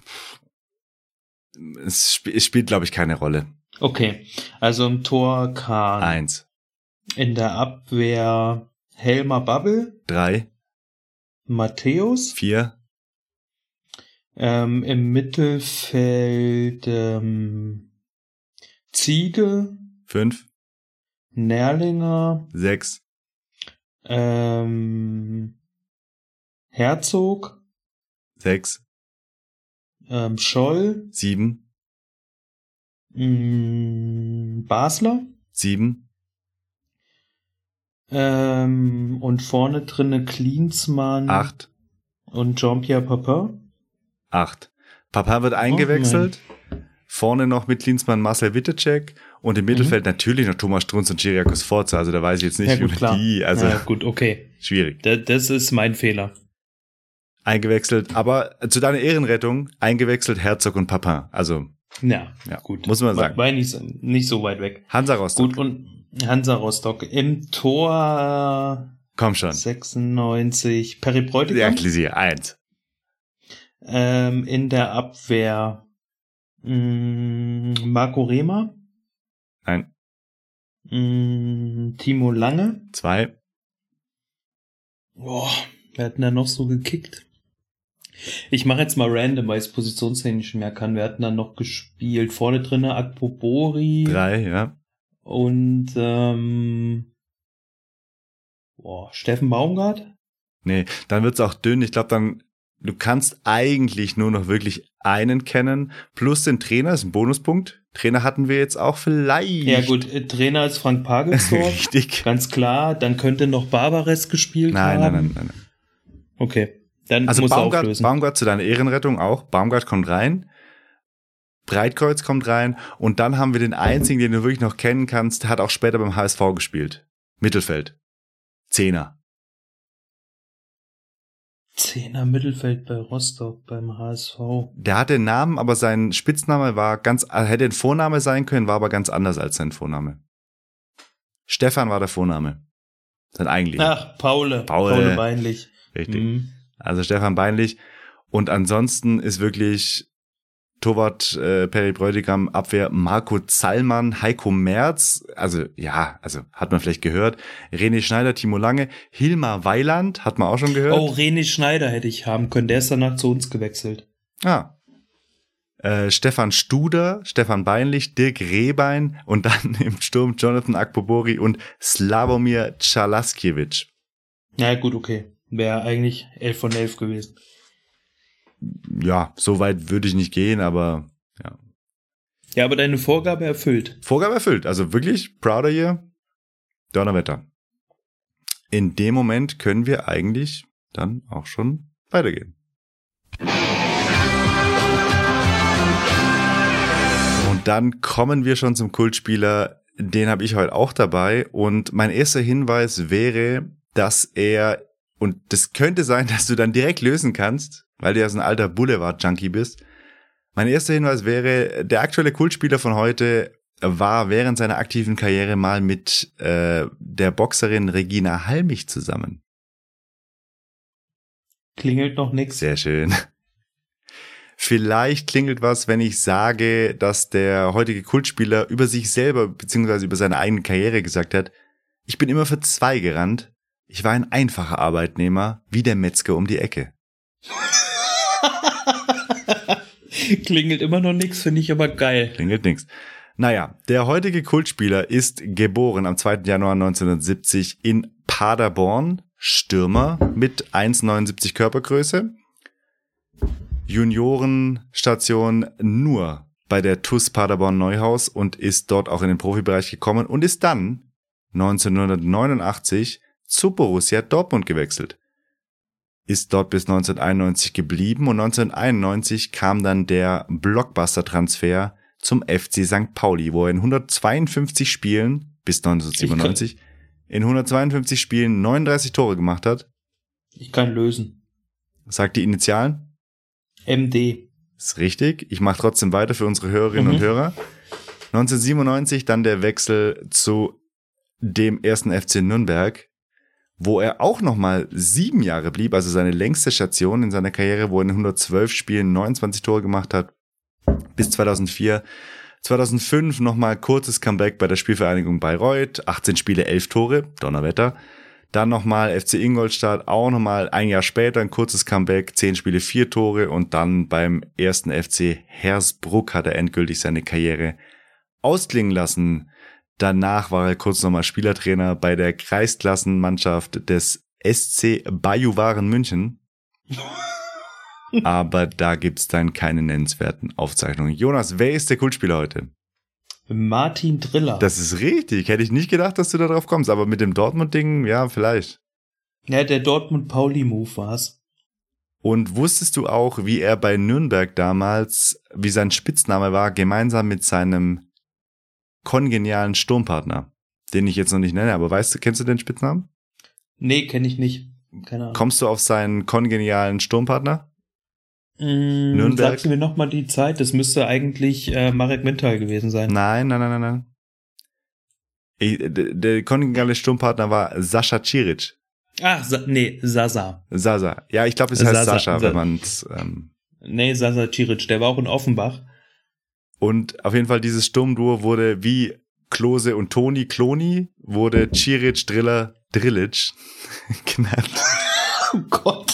Es, sp- es spielt, glaube ich, keine Rolle. Okay. Also im Tor Kahn. Eins. In der Abwehr Helmer Babbel. Drei. Matthäus. Vier. Ähm, Im Mittelfeld ähm, Ziege. Fünf. Nerlinger. Sechs. Ähm, Herzog. Sechs. Ähm, Scholl. Sieben. mh, Basler. Sieben. Ähm, und vorne drinne Klinsmann. Acht. Und Jean-Pierre Papin. Acht. Papa wird eingewechselt. Vorne noch mit Klinsmann Marcel Wittecek. Und im Mittelfeld natürlich noch Thomas Strunz und Cyriakos Forza. Also da weiß ich jetzt nicht, Ja, gut, wie klar. die. Also Ja, gut, okay. schwierig. Da, das ist mein Fehler. Eingewechselt. Aber zu deiner Ehrenrettung, eingewechselt Herzog und Papin. Also Ja, ja, gut. muss man War, sagen. war nicht, nicht so weit weg. Hansa Rostock. Gut, und Hansa Rostock. Im Tor Komm schon. sechsundneunzig Peri Ja, Bräutigam. Klisier. Eins. Ähm, in der Abwehr mh, Marco Rehmer. Nein. mh, Timo Lange. Zwei. Boah, wer hat denn da noch so gekickt? Ich mache jetzt mal random, weil ich es positionstechnisch mehr kann. Wir hatten dann noch gespielt. Vorne drinne Akpobori. Drei, ja. Und ähm, boah, Steffen Baumgart? Nee, dann wird's auch dünn. Ich glaube, dann, du kannst eigentlich nur noch wirklich einen kennen. Plus den Trainer, ist ein Bonuspunkt. Trainer hatten wir jetzt auch vielleicht. Ja gut, äh, Trainer ist Frank Pagelsdorf. Richtig. Ganz klar. Dann könnte noch Barbares gespielt Nein, haben. nein, nein, nein, nein. Okay, dann Also muss er Baumgart, auflösen. Baumgart zu deiner Ehrenrettung auch. Baumgart kommt rein. Breitkreuz kommt rein. Und dann haben wir den einzigen, den du wirklich noch kennen kannst, der hat auch später beim H S V gespielt. Mittelfeld. Zehner. Zehner Mittelfeld bei Rostock beim H S V. Der hatte einen Namen, aber sein Spitzname war ganz, hätte ein Vorname sein können, war aber ganz anders als sein Vorname. Stefan war der Vorname. Sein eigentlicher. Ach, Paule. Paul. Paule Beinlich. Richtig. Mhm. Also Stefan Beinlich. Und ansonsten ist wirklich Torwart äh, Peri Bräutigam, Abwehr Marco Zallmann, Heiko Merz, also ja, also hat man vielleicht gehört, René Schneider, Timo Lange, Hilmar Weiland, hat man auch schon gehört. Oh, René Schneider hätte ich haben können. Der ist danach zu uns gewechselt. Ah. Äh, Stefan Studer, Stefan Beinlich, Dirk Rehbein und dann im Sturm Jonathan Akpobori und Slavomir Czalaskiewicz. Ja, gut, okay. Wäre eigentlich elf von elf gewesen. Ja, so weit würde ich nicht gehen, aber ja. Ja, aber deine Vorgabe erfüllt. Vorgabe erfüllt, also wirklich proud of you. Donnerwetter. in dem Moment können wir eigentlich dann auch schon weitergehen. Und dann kommen wir schon zum Kultspieler, den habe ich heute auch dabei. Und mein erster Hinweis wäre, dass er, und das könnte sein, dass du dann direkt lösen kannst, weil du ja so ein alter Boulevard-Junkie bist. Mein erster Hinweis wäre, der aktuelle Kultspieler von heute war während seiner aktiven Karriere mal mit äh, der Boxerin Regina Halmich zusammen. Klingelt noch nix. Sehr schön. Vielleicht klingelt was, wenn ich sage, dass der heutige Kultspieler über sich selber bzw. über seine eigene Karriere gesagt hat, ich bin immer für zwei gerannt. Ich war ein einfacher Arbeitnehmer, wie der Metzger um die Ecke. Klingelt immer noch nix, finde ich aber geil. Klingelt nix. Naja, der heutige Kultspieler ist geboren am zweiten Januar neunzehnhundertsiebzig in Paderborn, Stürmer mit eins Komma neunundsiebzig Körpergröße. Juniorenstation nur bei der T U S Paderborn Neuhaus und ist dort auch in den Profibereich gekommen und ist dann neunzehnhundertneunundachtzig zu Borussia Dortmund gewechselt. Ist dort bis neunzehnhunderteinundneunzig geblieben und neunzehnhunderteinundneunzig kam dann der Blockbuster-Transfer zum F C Sankt Pauli, wo er in hundertzweiundfünfzig Spielen bis neunzehnhundertsiebenundneunzig in hundertzweiundfünfzig Spielen neununddreißig Tore gemacht hat. Ich kann lösen. Sagt die Initialen? M D. Ist richtig. Ich mache trotzdem weiter für unsere Hörerinnen mhm. und Hörer. neunzehnhundertsiebenundneunzig dann der Wechsel zu dem ersten F C Nürnberg, wo er auch nochmal sieben Jahre blieb, also seine längste Station in seiner Karriere, wo er in hundertzwölf Spielen neunundzwanzig Tore gemacht hat, bis zweitausendvier. zweitausendfünf nochmal kurzes Comeback bei der Spielvereinigung Bayreuth, achtzehn Spiele, elf Tore, Donnerwetter. Dann nochmal F C Ingolstadt, auch nochmal ein Jahr später ein kurzes Comeback, zehn Spiele, vier Tore und dann beim ersten F C Hersbruck hat er endgültig seine Karriere ausklingen lassen. Danach war er kurz nochmal Spielertrainer bei der Kreisklassenmannschaft des S C Bajuwaren München. Aber da gibt's dann keine nennenswerten Aufzeichnungen. Jonas, wer ist der Kultspieler heute? Martin Driller. Das ist richtig. Hätte ich nicht gedacht, dass du da drauf kommst. Aber mit dem Dortmund-Ding, ja, vielleicht. Ja, der Dortmund-Pauli-Move war's. Und wusstest du auch, wie er bei Nürnberg damals, wie sein Spitzname war, gemeinsam mit seinem kongenialen Sturmpartner, den ich jetzt noch nicht nenne, aber weißt du, kennst du den Spitznamen? Nee, kenne ich nicht. Keine Ahnung. Kommst du auf seinen kongenialen Sturmpartner? Mm, Nürnberg? Sagst du mir nochmal die Zeit? Das müsste eigentlich äh, Marek Mintal gewesen sein. Nein, nein, nein, nein, nein. Ich, der, der kongeniale Sturmpartner war Sascha Ciric. Ach, Sa- nee, Sasa. Sasa. Ja, ich glaube, es heißt Sasa, Sascha, Sa- wenn man es... Ähm Nee, Sasa Ciric, der war auch in Offenbach. Und auf jeden Fall dieses Sturmduo wurde wie Klose und Toni Kloni, wurde Ciric, Driller, Drillic genannt. Oh Gott.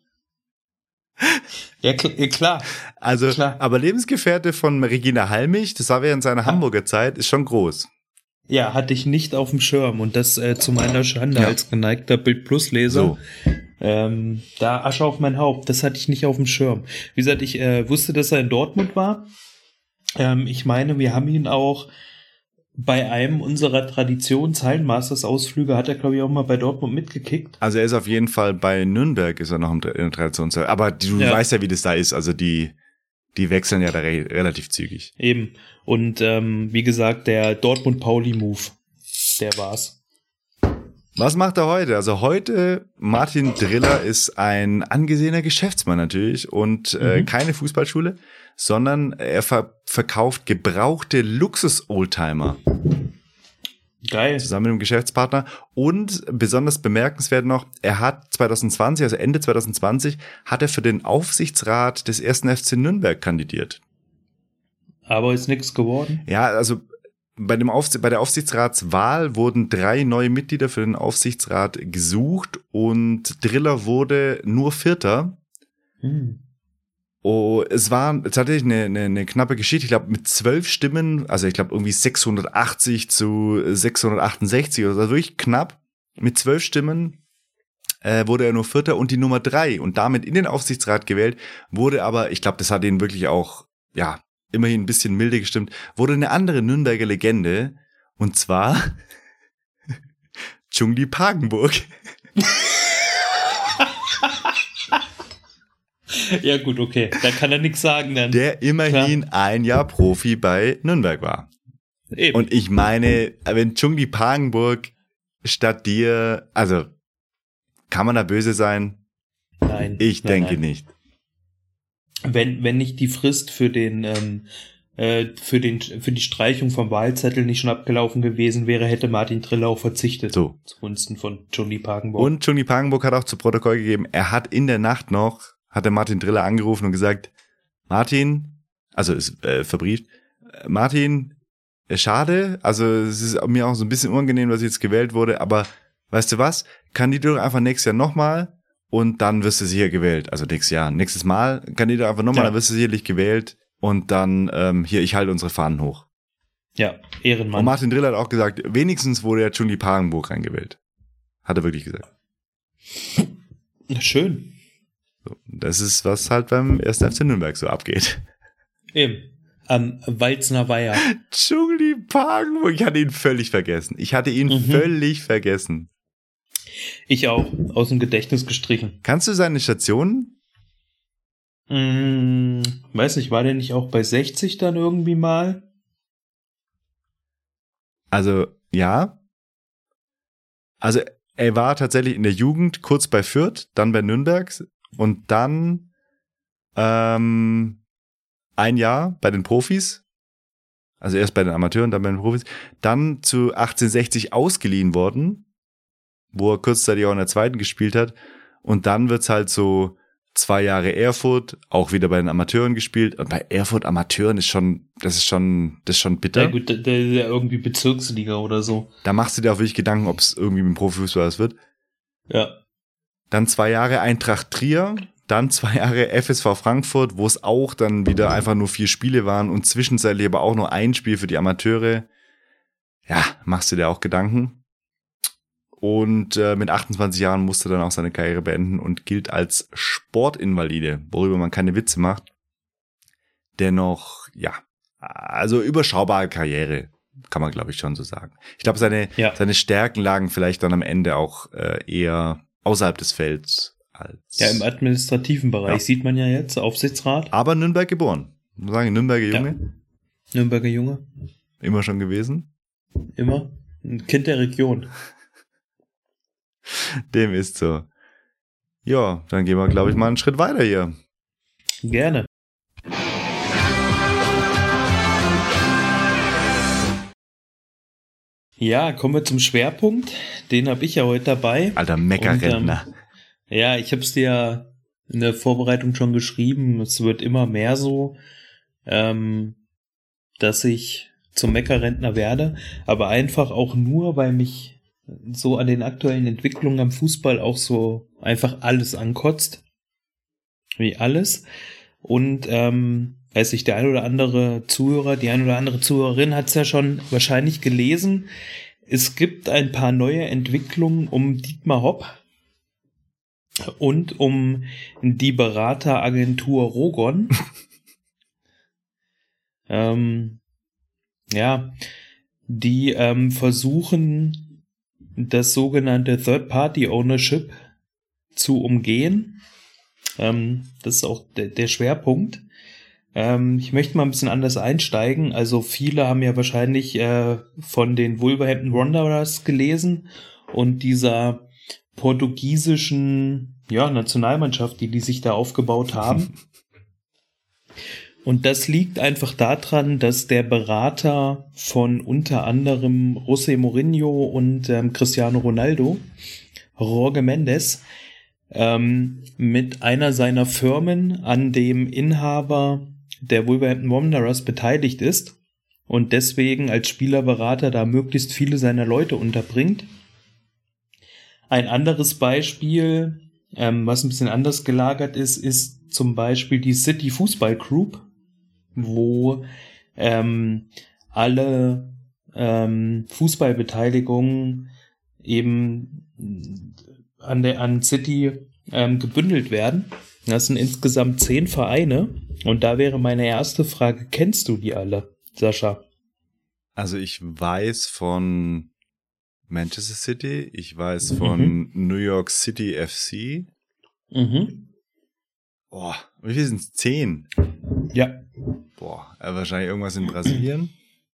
Ja, kl- ja klar. Also, klar. Aber Lebensgefährte von Regina Halmich, das war während seiner Hamburger Zeit, ist schon groß. Ja, hatte ich nicht auf dem Schirm und das äh, zu meiner Schande Ja. als geneigter Bild-Plus-Leser. So. Ähm, da Asche auf mein Haupt, das hatte ich nicht auf dem Schirm. Wie gesagt, ich äh, wusste, dass er in Dortmund war. Ähm, ich meine, wir haben ihn auch bei einem unserer Traditions-Hallenmasters-Ausflüge, hat er, glaube ich, auch mal bei Dortmund mitgekickt. Also er ist auf jeden Fall bei Nürnberg, ist er noch in der Traditionszeit. Aber du Ja. weißt ja, wie das da ist. Also die, die wechseln ja da re- relativ zügig. Eben. Und ähm, wie gesagt, der Dortmund-Pauli-Move, der war's. Was macht er heute? Also heute, Martin Driller ist ein angesehener Geschäftsmann natürlich und äh, Mhm. keine Fußballschule, sondern er ver- verkauft gebrauchte Luxus-Oldtimer Geil. zusammen mit einem Geschäftspartner. Und besonders bemerkenswert noch, er hat zwanzig zwanzig, also Ende zwanzig zwanzig, hat er für den Aufsichtsrat des ersten F C Nürnberg kandidiert. Aber ist nix geworden. Ja, also bei dem Aufs- bei der Aufsichtsratswahl wurden drei neue Mitglieder für den Aufsichtsrat gesucht und Driller wurde nur Vierter. Hm. Oh, es war tatsächlich eine, eine, eine knappe Geschichte. Ich glaube, mit zwölf Stimmen, also ich glaube irgendwie sechshundertachtzig zu sechshundertachtundsechzig oder so, wirklich knapp. Mit zwölf Stimmen äh, wurde er nur Vierter und die Nummer drei und damit in den Aufsichtsrat gewählt, wurde aber, ich glaube, das hat ihn wirklich auch, ja, immerhin ein bisschen milde gestimmt, wurde eine andere Nürnberger Legende, und zwar Jungli Pagenburg. Ja gut, okay. Da kann er nichts sagen dann. Der immerhin Klar. ein Jahr Profi bei Nürnberg war. Eben. Und ich meine, wenn Jungli Pagenburg statt dir, also kann man da böse sein? Nein. Ich nein, denke nein. nicht. Wenn, wenn nicht die Frist für den, ähm, äh, für den, für die Streichung vom Wahlzettel nicht schon abgelaufen gewesen wäre, hätte Martin Drille auch verzichtet. So. Zugunsten von Jungli Pagenburg. Und Jungli Pagenburg hat auch zu Protokoll gegeben, er hat in der Nacht noch, hat der Martin Drille angerufen und gesagt, Martin, also ist äh, verbrieft, Martin, äh, schade, also es ist mir auch so ein bisschen unangenehm, dass ich jetzt gewählt wurde, aber weißt du was, kandidiere einfach nächstes Jahr nochmal und dann wirst du sicher gewählt. Also nächstes Jahr, nächstes Mal kandidiere einfach nochmal, ja. Dann wirst du sicherlich gewählt und dann, ähm, hier, ich halte unsere Fahnen hoch. Ja, Ehrenmann. Und Martin Drille hat auch gesagt, wenigstens wurde ja Jungli Pagenburg reingewählt. Hat er wirklich gesagt. Schön. So, das ist, was halt beim ersten F C Nürnberg so abgeht. Eben. Am Walzner Weiher. Jungli Pagenburg, ich hatte ihn völlig vergessen. Ich hatte ihn mhm. völlig vergessen. Ich auch, aus dem Gedächtnis gestrichen. Kannst du seine Stationen? Hm, weiß nicht, war der nicht auch bei sechzig dann irgendwie mal? Also, ja. Also, er war tatsächlich in der Jugend kurz bei Fürth, dann bei Nürnberg und dann ähm, ein Jahr bei den Profis. Also erst bei den Amateuren, dann bei den Profis. Dann zu achtzehnhundertsechzig ausgeliehen worden, wo er kurzzeitig auch in der zweiten gespielt hat. Und dann wird's halt so zwei Jahre Erfurt, auch wieder bei den Amateuren gespielt. Und bei Erfurt Amateuren ist schon, das ist schon, das ist schon bitter. Ja gut, der, der irgendwie Bezirksliga oder so. Da machst du dir auch wirklich Gedanken, ob es irgendwie mit dem Profifußball was wird. Ja. Dann zwei Jahre Eintracht Trier, dann zwei Jahre F S V Frankfurt, wo es auch dann wieder einfach nur vier Spiele waren und zwischenzeitlich aber auch nur ein Spiel für die Amateure. Ja, machst du dir auch Gedanken. Und äh, mit achtundzwanzig Jahren musste dann auch seine Karriere beenden und gilt als Sportinvalide, worüber man keine Witze macht. Dennoch, ja, also überschaubare Karriere, kann man glaube ich schon so sagen. Ich glaube, seine, ja. seine Stärken lagen vielleicht dann am Ende auch äh, eher außerhalb des Felds. Als ja, im administrativen Bereich ja. Sieht man ja jetzt, Aufsichtsrat. Aber Nürnberg geboren. Muss sagen, Nürnberger Junge. Ja. Nürnberger Junge. Immer schon gewesen. Immer. Ein Kind der Region. Dem ist so. Ja, dann gehen wir, glaube ich, mal einen Schritt weiter hier. Gerne. Ja, kommen wir zum Schwerpunkt. Den habe ich ja heute dabei. Alter Meckerrentner. Ähm, ja, ich habe es dir in der Vorbereitung schon geschrieben. Es wird immer mehr so, ähm, dass ich zum Meckerrentner werde. Aber einfach auch nur, weil mich so an den aktuellen Entwicklungen am Fußball auch so einfach alles ankotzt. Wie alles. Und ähm, weiß ich, der ein oder andere Zuhörer, die ein oder andere Zuhörerin hat es ja schon wahrscheinlich gelesen. Es gibt ein paar neue Entwicklungen um Dietmar Hopp und um die Berateragentur Rogon. ähm, ja, die ähm, versuchen, das sogenannte Third-Party-Ownership zu umgehen. Ähm, das ist auch de- der Schwerpunkt. Ähm, ich möchte mal ein bisschen anders einsteigen. Also viele haben ja wahrscheinlich äh, von den Wolverhampton Wanderers gelesen und dieser portugiesischen ja, Nationalmannschaft, die die sich da aufgebaut haben. Und das liegt einfach daran, dass der Berater von unter anderem José Mourinho und ähm, Cristiano Ronaldo, Jorge Mendes, ähm, mit einer seiner Firmen an dem Inhaber der Wolverhampton Wanderers beteiligt ist und deswegen als Spielerberater da möglichst viele seiner Leute unterbringt. Ein anderes Beispiel, ähm, was ein bisschen anders gelagert ist, ist zum Beispiel die City Fußball Group, wo ähm, alle ähm, Fußballbeteiligungen eben an der an City ähm, gebündelt werden. Das sind insgesamt zehn Vereine. Und da wäre meine erste Frage, kennst du die alle, Sascha? Also ich weiß von Manchester City, ich weiß von mhm. New York City F C. Mhm. Boah, wie viel sind es? Zehn? Ja. Boah, äh, wahrscheinlich irgendwas in Brasilien.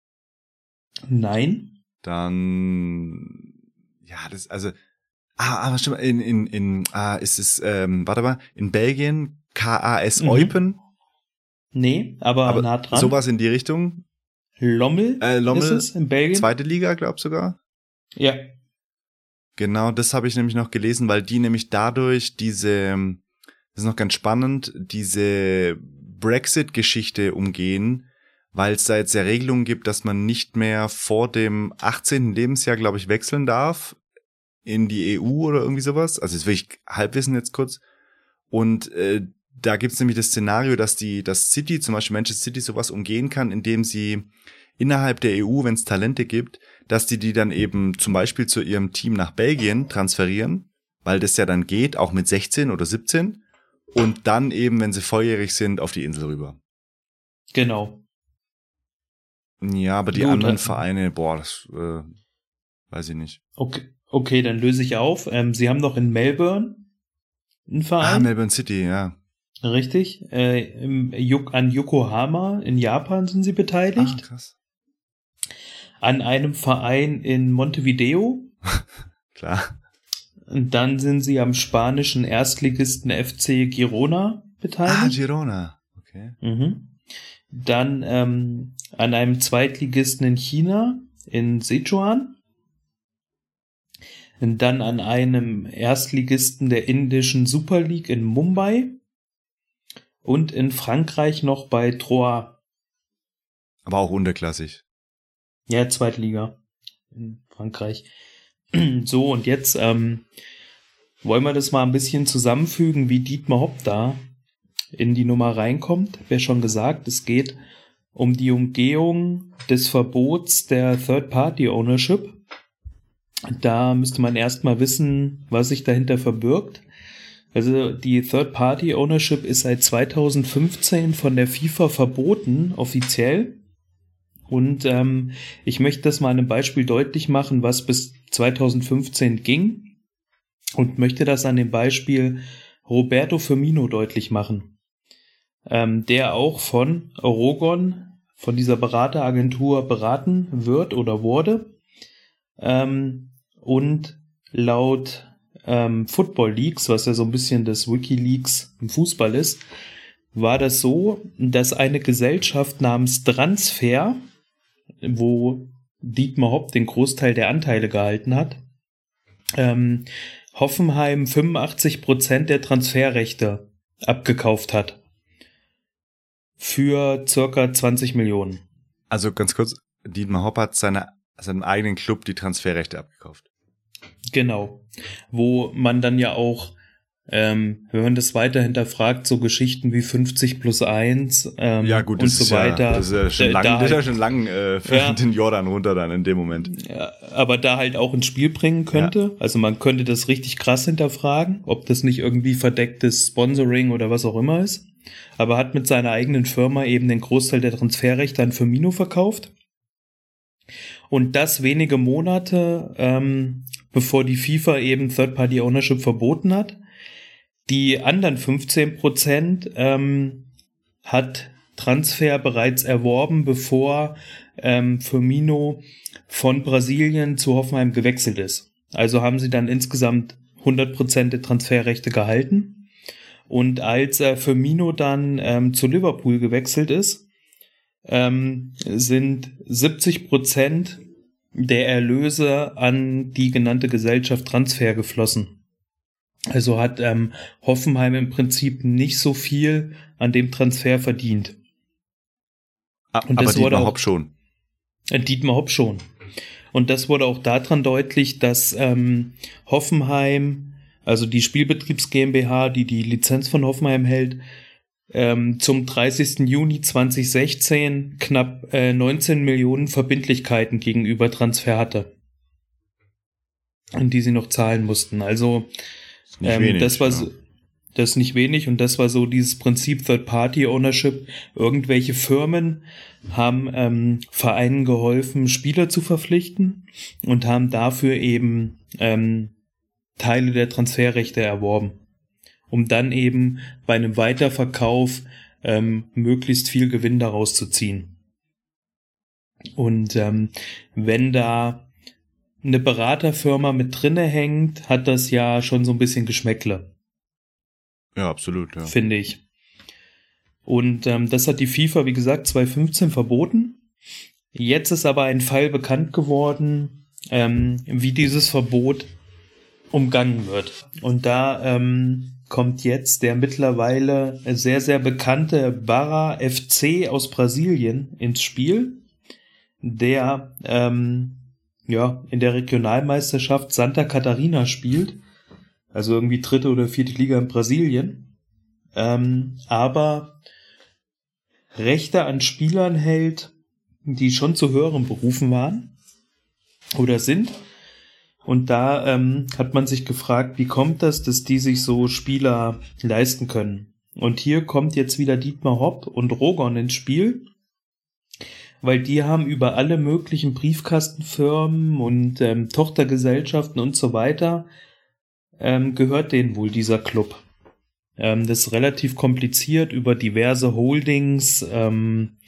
Nein. Dann, ja, das, also, ah, aber stimmt, in, in, in, ah, ist es, ähm, warte mal, in Belgien, K A S Mhm. Eupen. Nee, aber, Aber nah dran. sowas in die Richtung. Lommel, Äh, Lommel ist es in Belgien? Zweite Liga, glaub sogar. Ja. Genau, das habe ich nämlich noch gelesen, weil die nämlich dadurch diese, das ist noch ganz spannend, diese Brexit-Geschichte umgehen, weil es da jetzt ja Regelungen gibt, dass man nicht mehr vor dem achtzehnten Lebensjahr, glaube ich, wechseln darf in die E U oder irgendwie sowas. Also das will ich Halbwissen jetzt kurz. Und äh, da gibt's nämlich das Szenario, dass die, das City, zum Beispiel Manchester City, sowas umgehen kann, indem sie innerhalb der E U, wenn es Talente gibt, dass die die dann eben zum Beispiel zu ihrem Team nach Belgien transferieren, weil das ja dann geht, auch mit sechzehn oder siebzehn, und dann eben, wenn sie volljährig sind, auf die Insel rüber. Genau. Ja, aber die Gut, anderen dann- Vereine, boah, das äh, weiß ich nicht. Okay, okay, dann löse ich auf. Ähm, Sie haben doch in Melbourne einen Ah, Verein. Melbourne City, ja. Richtig. Äh, im, Yo- an Yokohama in Japan sind Sie beteiligt. Ah, krass. An einem Verein in Montevideo. Klar. Und dann sind Sie am spanischen Erstligisten F C Girona Ah, beteiligt. Girona. Okay. Mhm. Dann ähm, an einem Zweitligisten in China, in Sichuan. Und dann an einem Erstligisten der indischen Super League in Mumbai. Und in Frankreich noch bei Troyes. Aber auch unterklassig. Ja, Zweitliga in Frankreich. So, und jetzt ähm, wollen wir das mal ein bisschen zusammenfügen, wie Dietmar Hopp da in die Nummer reinkommt. Hab ja schon gesagt, es geht um die Umgehung des Verbots der Third-Party-Ownership. Da müsste man erstmal wissen, was sich dahinter verbirgt. Also die Third-Party-Ownership ist seit zweitausendfünfzehn von der FIFA verboten, offiziell. Und ähm, ich möchte das mal an einem Beispiel deutlich machen, was bis zweitausendfünfzehn ging. Und möchte das an dem Beispiel Roberto Firmino deutlich machen. Ähm, der auch von Orogon, von dieser Berateragentur beraten wird oder wurde. Ähm, und laut ähm, Football Leaks, was ja so ein bisschen das WikiLeaks im Fußball ist, war das so, dass eine Gesellschaft namens Transfer, wo Dietmar Hopp den Großteil der Anteile gehalten hat, ähm, Hoffenheim fünfundachtzig Prozent der Transferrechte abgekauft hat. Für circa zwanzig Millionen. Also ganz kurz, Dietmar Hopp hat seine, seinem eigenen Club die Transferrechte abgekauft. Genau. Wo man dann ja auch, ähm, wenn man das weiter hinterfragt, so Geschichten wie fünfzig plus eins ähm, Ja gut, und das so ist weiter. ja, das ist ja schon Da- lang, da das ist ja halt- schon lang äh, für Ja. den Jordan runter dann in dem Moment. Ja, aber da halt auch ins Spiel bringen könnte. Also man könnte das richtig krass hinterfragen, ob das nicht irgendwie verdecktes Sponsoring oder was auch immer ist. Aber hat mit seiner eigenen Firma eben den Großteil der Transferrechte an Firmino verkauft. Und das wenige Monate, ähm, bevor die FIFA eben Third-Party-Ownership verboten hat. Die anderen fünfzehn Prozent ähm, hat Transfer bereits erworben, bevor ähm, Firmino von Brasilien zu Hoffenheim gewechselt ist. Also haben sie dann insgesamt hundert Prozent der Transferrechte gehalten. Und als äh, Firmino dann ähm, zu Liverpool gewechselt ist, ähm, sind siebzig Prozent der Erlöse an die genannte Gesellschaft Transfer geflossen. Also hat ähm, Hoffenheim im Prinzip nicht so viel an dem Transfer verdient. Ah, Und aber das wurde Dietmar auch- Hopp schon. Äh, Dietmar Hopp schon. Und das wurde auch daran deutlich, dass ähm, Hoffenheim, also die Spielbetriebs GmbH, die die Lizenz von Hoffenheim hält, ähm, zum dreißigsten Juni zweitausendsechzehn knapp äh, neunzehn Millionen Verbindlichkeiten gegenüber Transfer hatte. Und die sie noch zahlen mussten. Also Nicht ähm, wenig, das war ja. so, das ist nicht wenig und das war so dieses Prinzip Third-Party-Ownership. Irgendwelche Firmen haben ähm, Vereinen geholfen, Spieler zu verpflichten und haben dafür eben ähm, Teile der Transferrechte erworben, um dann eben bei einem Weiterverkauf ähm, möglichst viel Gewinn daraus zu ziehen. Und ähm, wenn da eine Beraterfirma mit drinne hängt, hat das ja schon so ein bisschen Geschmäckle. Ja, absolut, ja. Finde ich. Und ähm, das hat die FIFA, wie gesagt, zwanzig fünfzehn verboten. Jetzt ist aber ein Fall bekannt geworden, ähm, wie dieses Verbot umgangen wird. Und da ähm, kommt jetzt der mittlerweile sehr, sehr bekannte Barra F C aus Brasilien ins Spiel, der ähm, ja in der Regionalmeisterschaft Santa Catarina spielt. Also irgendwie dritte oder vierte Liga in Brasilien. Ähm, aber Rechte an Spielern hält, die schon zu höheren Berufen waren oder sind. Und da ähm, hat man sich gefragt, wie kommt das, dass die sich so Spieler leisten können? Und hier kommt jetzt wieder Dietmar Hopp und Rogon ins Spiel, weil die haben über alle möglichen Briefkastenfirmen und ähm, Tochtergesellschaften und so weiter ähm, gehört denen wohl dieser Club. Ähm, das ist relativ kompliziert, über diverse Holdings ähm,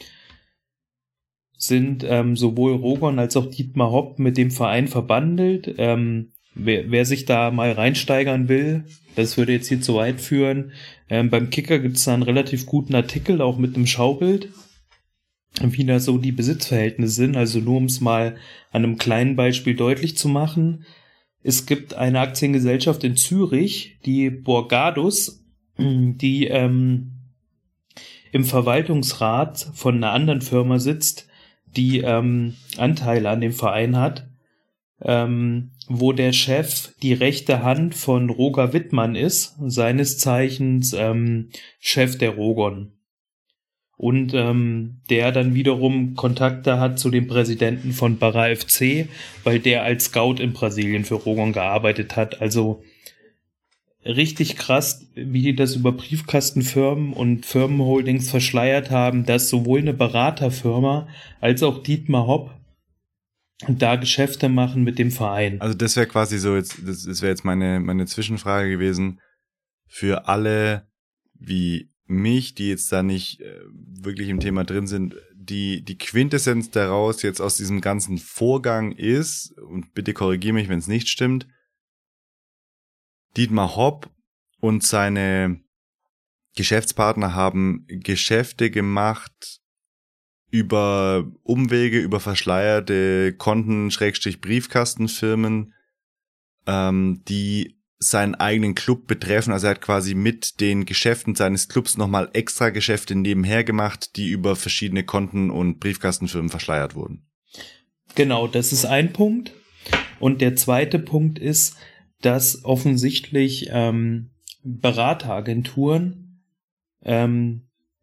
sind ähm, sowohl Rogon als auch Dietmar Hopp mit dem Verein verbandelt. Ähm, wer, wer sich da mal reinsteigern will, das würde jetzt hier zu weit führen. Ähm, beim Kicker gibt es da einen relativ guten Artikel, auch mit einem Schaubild, wie da so die Besitzverhältnisse sind. Also nur um es mal an einem kleinen Beispiel deutlich zu machen. Es gibt eine Aktiengesellschaft in Zürich, die Borgadus, die ähm, im Verwaltungsrat von einer anderen Firma sitzt, die ähm, Anteile an dem Verein hat, ähm, wo der Chef die rechte Hand von Roger Wittmann ist, seines Zeichens ähm, Chef der Rogon. Und ähm, der dann wiederum Kontakte hat zu dem Präsidenten von Barra F C, weil der als Scout in Brasilien für Rogon gearbeitet hat. Also richtig krass, wie die das über Briefkastenfirmen und Firmenholdings verschleiert haben, dass sowohl eine Beraterfirma als auch Dietmar Hopp da Geschäfte machen mit dem Verein. Also das wäre quasi so, jetzt, das, das wäre jetzt meine, meine Zwischenfrage gewesen für alle wie mich, die jetzt da nicht äh, wirklich im Thema drin sind, die, die Quintessenz daraus jetzt aus diesem ganzen Vorgang ist, und bitte korrigiere mich, wenn es nicht stimmt, Dietmar Hopp und seine Geschäftspartner haben Geschäfte gemacht über Umwege, über verschleierte Konten, Schrägstrich Briefkastenfirmen, ähm, die seinen eigenen Club betreffen. Also er hat quasi mit den Geschäften seines Clubs nochmal extra Geschäfte nebenher gemacht, die über verschiedene Konten und Briefkastenfirmen verschleiert wurden. Genau, das ist ein Punkt. Und der zweite Punkt ist, dass offensichtlich ähm, Berateragenturen ähm,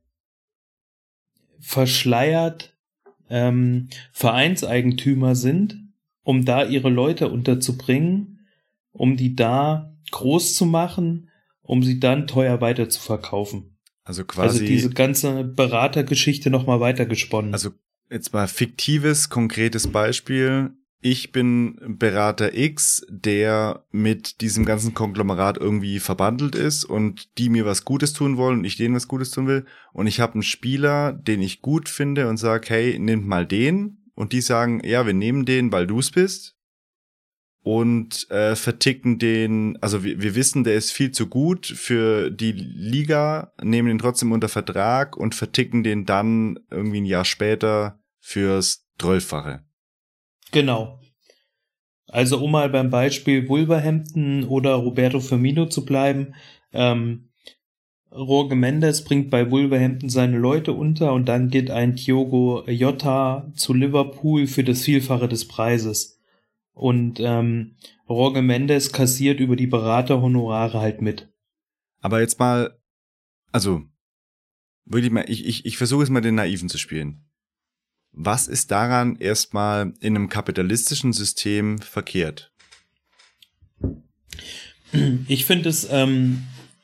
verschleiert ähm, Vereinseigentümer sind, um da ihre Leute unterzubringen, um die da groß zu machen, um sie dann teuer weiter zu verkaufen. Also quasi. Also diese ganze Beratergeschichte nochmal weitergesponnen. Also jetzt mal fiktives, konkretes Beispiel. Ich bin Berater X, der mit diesem ganzen Konglomerat irgendwie verbandelt ist und die mir was Gutes tun wollen und ich denen was Gutes tun will. Und ich habe einen Spieler, den ich gut finde und sage, hey, nehmt mal den. Und die sagen, ja, wir nehmen den, weil du's bist. Und äh, verticken den, also wir, wir wissen, der ist viel zu gut für die Liga, nehmen den trotzdem unter Vertrag und verticken den dann irgendwie ein Jahr später fürs Zwölffache. Genau. Also um mal beim Beispiel Wolverhampton oder Roberto Firmino zu bleiben, ähm, Jorge Mendes bringt bei Wolverhampton seine Leute unter und dann geht ein Diogo Jota zu Liverpool für das Vielfache des Preises. Und ähm, Jorge Mendes kassiert über die Beraterhonorare halt mit. Aber jetzt mal, also wirklich mal, ich, ich, ich versuche es mal den Naiven zu spielen. Was ist daran erstmal in einem kapitalistischen System verkehrt? Ich finde es, ähm,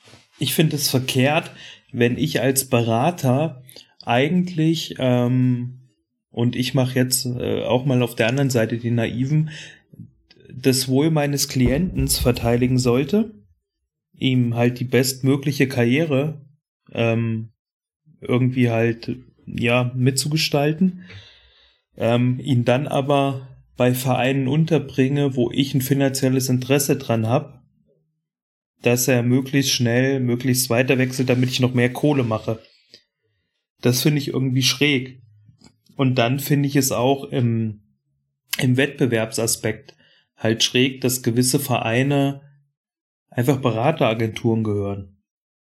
ich finde es verkehrt, wenn ich als Berater eigentlich, ähm, und ich mache jetzt äh, auch mal auf der anderen Seite die Naiven, das Wohl meines Klientens verteidigen sollte, ihm halt die bestmögliche Karriere ähm, irgendwie halt, ja, mitzugestalten, ähm, ihn dann aber bei Vereinen unterbringe, wo ich ein finanzielles Interesse dran habe, dass er möglichst schnell, möglichst weiter wechselt, damit ich noch mehr Kohle mache. Das finde ich irgendwie schräg. Und dann finde ich es auch im, im Wettbewerbsaspekt halt schräg, dass gewisse Vereine einfach Berateragenturen gehören.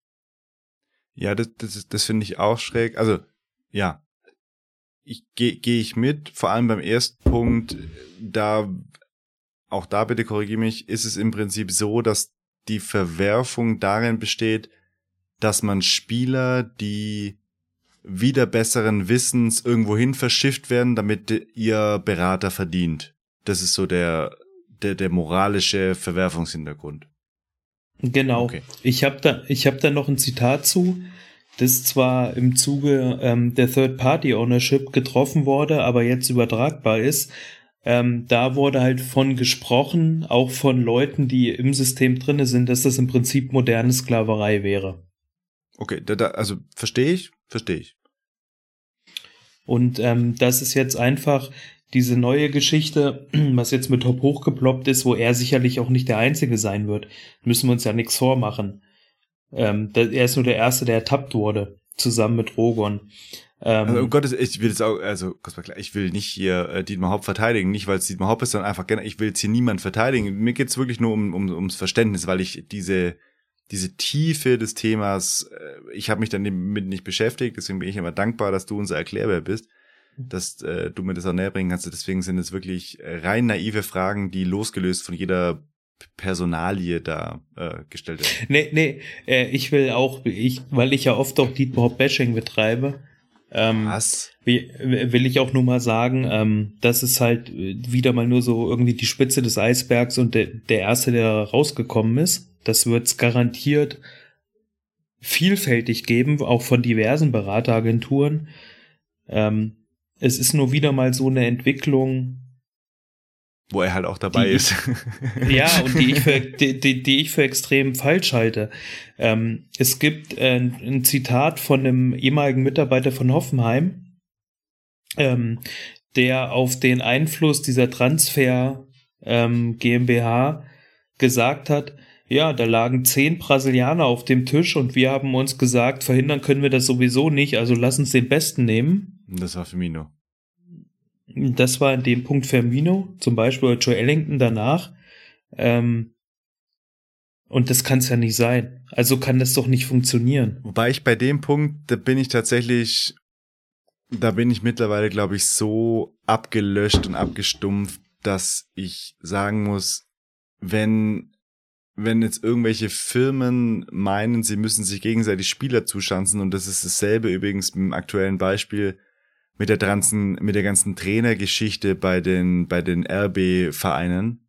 Ja, das, das, das finde ich auch schräg. Also, ja, ich gehe geh ich mit, vor allem beim ersten Punkt, da, auch da bitte korrigiere mich, ist es im Prinzip so, dass die Verwerfung darin besteht, dass man Spieler, die wieder besseren Wissens irgendwohin verschifft werden, damit ihr Berater verdient. Das ist so der, der, der moralische Verwerfungshintergrund. Genau. Okay. Ich habe da, ich habe da noch ein Zitat zu, das zwar im Zuge ähm, der Third-Party-Ownership getroffen wurde, aber jetzt übertragbar ist. Ähm, da wurde halt von gesprochen, auch von Leuten, die im System drinne sind, dass das im Prinzip moderne Sklaverei wäre. Okay, da, da, also verstehe ich, verstehe ich. Und ähm, das ist jetzt einfach diese neue Geschichte, was jetzt mit Top hochgeploppt ist, wo er sicherlich auch nicht der Einzige sein wird. Müssen wir uns ja nichts vormachen. Ähm, der, er ist nur der Erste, der ertappt wurde, zusammen mit Rogon. Ähm, Also, um Gottes, ich will jetzt auch, also, kurz mal klar, ich will nicht hier äh, Dietmar Hopp verteidigen, nicht weil es Dietmar Hopp ist, sondern einfach gerne, ich will jetzt hier niemand verteidigen. Mir geht's wirklich nur um, um ums Verständnis, weil ich diese diese Tiefe des Themas, äh, ich habe mich damit nicht beschäftigt, deswegen bin ich immer dankbar, dass du unser Erklärer bist, dass äh, du mir das auch näher bringen kannst. Deswegen sind es wirklich rein naive Fragen, die losgelöst von jeder Personalie da äh, gestellt werden. Nee, nee, äh, ich will auch, ich, weil ich ja oft auch Dietmar Hopp-Bashing betreibe, ähm, Was? Will, will ich auch nur mal sagen, ähm, das ist halt wieder mal nur so irgendwie die Spitze des Eisbergs und der, der Erste, der rausgekommen ist. Das wird's garantiert vielfältig geben, auch von diversen Berateragenturen. Ähm, es ist nur wieder mal so eine Entwicklung, wo er halt auch dabei die ist. Ich, ja, und die ich für, die, die, die ich für extrem falsch halte. Ähm, es gibt äh, ein Zitat von einem ehemaligen Mitarbeiter von Hoffenheim, ähm, der auf den Einfluss dieser Transfer ähm, GmbH gesagt hat, ja, da lagen zehn Brasilianer auf dem Tisch und wir haben uns gesagt, verhindern können wir das sowieso nicht, also lass uns den Besten nehmen. Das war Firmino. Das war in dem Punkt Firmino, zum Beispiel oder Joe Ellington danach. Ähm, und das kann es ja nicht sein. Also kann das doch nicht funktionieren. Wobei ich bei dem Punkt, da bin ich tatsächlich, da bin ich mittlerweile, glaube ich, so abgelöscht und abgestumpft, dass ich sagen muss, wenn, wenn jetzt irgendwelche Firmen meinen, sie müssen sich gegenseitig Spieler zuschanzen, und das ist dasselbe übrigens im aktuellen Beispiel mit der ganzen, mit der ganzen Trainergeschichte bei den, bei den R B-Vereinen.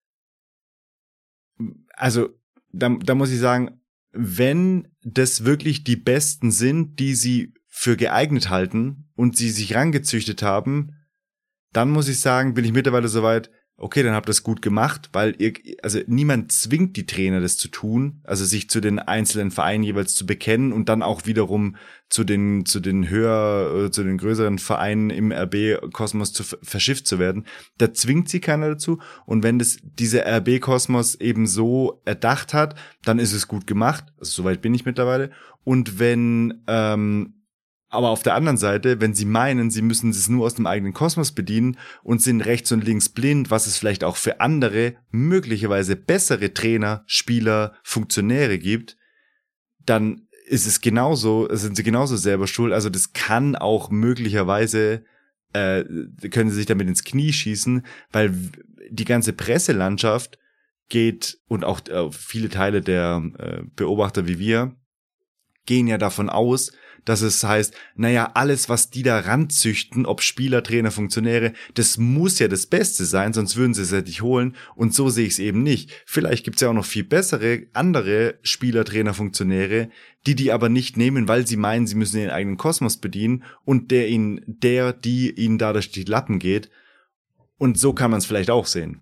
Also, da, da muss ich sagen, wenn das wirklich die Besten sind, die sie für geeignet halten und sie sich rangezüchtet haben, dann muss ich sagen, bin ich mittlerweile soweit, okay, dann habt ihr das gut gemacht, weil ihr, also niemand zwingt die Trainer, das zu tun, also sich zu den einzelnen Vereinen jeweils zu bekennen und dann auch wiederum zu den, zu den höher, zu den größeren Vereinen im R B-Kosmos zu verschifft zu werden. Da zwingt sie keiner dazu. Und wenn das dieser R B-Kosmos eben so erdacht hat, dann ist es gut gemacht. Also soweit bin ich mittlerweile. Und wenn, ähm, aber auf der anderen Seite, wenn sie meinen, sie müssen es nur aus dem eigenen Kosmos bedienen und sind rechts und links blind, was es vielleicht auch für andere, möglicherweise bessere Trainer, Spieler, Funktionäre gibt, dann ist es genauso, sind sie genauso selber schuld. Also das kann auch möglicherweise, äh, können sie sich damit ins Knie schießen, weil die ganze Presselandschaft geht, und auch äh, viele Teile der äh, Beobachter wie wir, gehen ja davon aus, dass es heißt, naja, alles, was die da ranzüchten, ob Spieler, Trainer, Funktionäre, das muss ja das Beste sein, sonst würden sie es ja nicht holen. Und so sehe ich es eben nicht. Vielleicht gibt es ja auch noch viel bessere, andere Spieler, Trainer, Funktionäre, die die aber nicht nehmen, weil sie meinen, sie müssen ihren eigenen Kosmos bedienen und der ihnen, der, die ihnen dadurch die Lappen geht. Und so kann man es vielleicht auch sehen.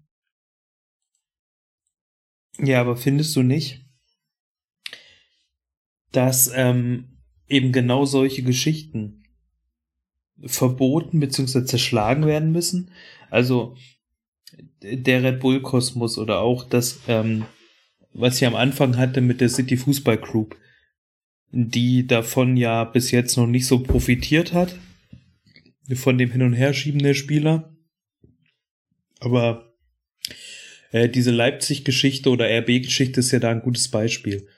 Ja, aber findest du nicht, dass ähm, eben genau solche Geschichten verboten bzw. zerschlagen werden müssen? Also der Red Bull Kosmos oder auch das, ähm, was ich am Anfang hatte mit der City Fußball Group, die davon ja bis jetzt noch nicht so profitiert hat, von dem Hin- und Herschieben der Spieler. Aber äh, diese Leipzig-Geschichte oder R B-Geschichte ist ja da ein gutes Beispiel.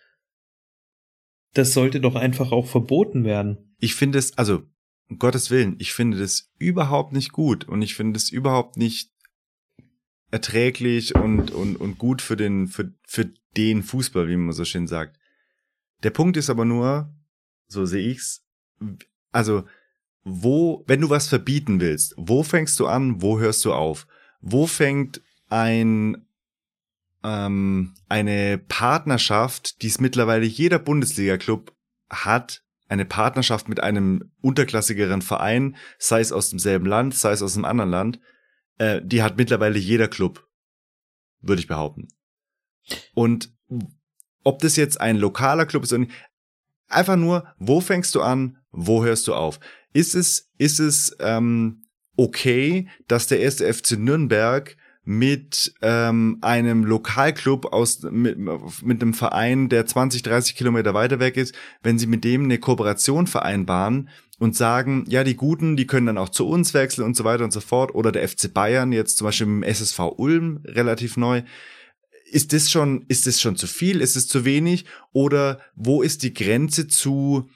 Das sollte doch einfach auch verboten werden. Ich finde es, also um Gottes Willen, ich finde das überhaupt nicht gut und ich finde es überhaupt nicht erträglich und und und gut für den für für den Fußball, wie man so schön sagt. Der Punkt ist aber nur, so sehe ich's, also wo, wenn du was verbieten willst, wo fängst du an, wo hörst du auf? Wo fängt ein ähm, eine Partnerschaft, die es mittlerweile jeder Bundesliga-Club hat, eine Partnerschaft mit einem unterklassigeren Verein, sei es aus demselben Land, sei es aus einem anderen Land, äh, die hat mittlerweile jeder Club, würde ich behaupten. Und ob das jetzt ein lokaler Club ist, einfach nur, wo fängst du an, wo hörst du auf? Ist es, ist es ähm, okay, dass der erste F C Nürnberg mit ähm, einem Lokalclub aus mit, mit einem Verein, der zwanzig, dreißig Kilometer weiter weg ist, wenn sie mit dem eine Kooperation vereinbaren und sagen, ja, die Guten, die können dann auch zu uns wechseln und so weiter und so fort, oder der F C Bayern jetzt zum Beispiel im S S V Ulm relativ neu. Ist das schon, ist das schon zu viel? Ist es zu wenig? Oder wo ist die Grenze zu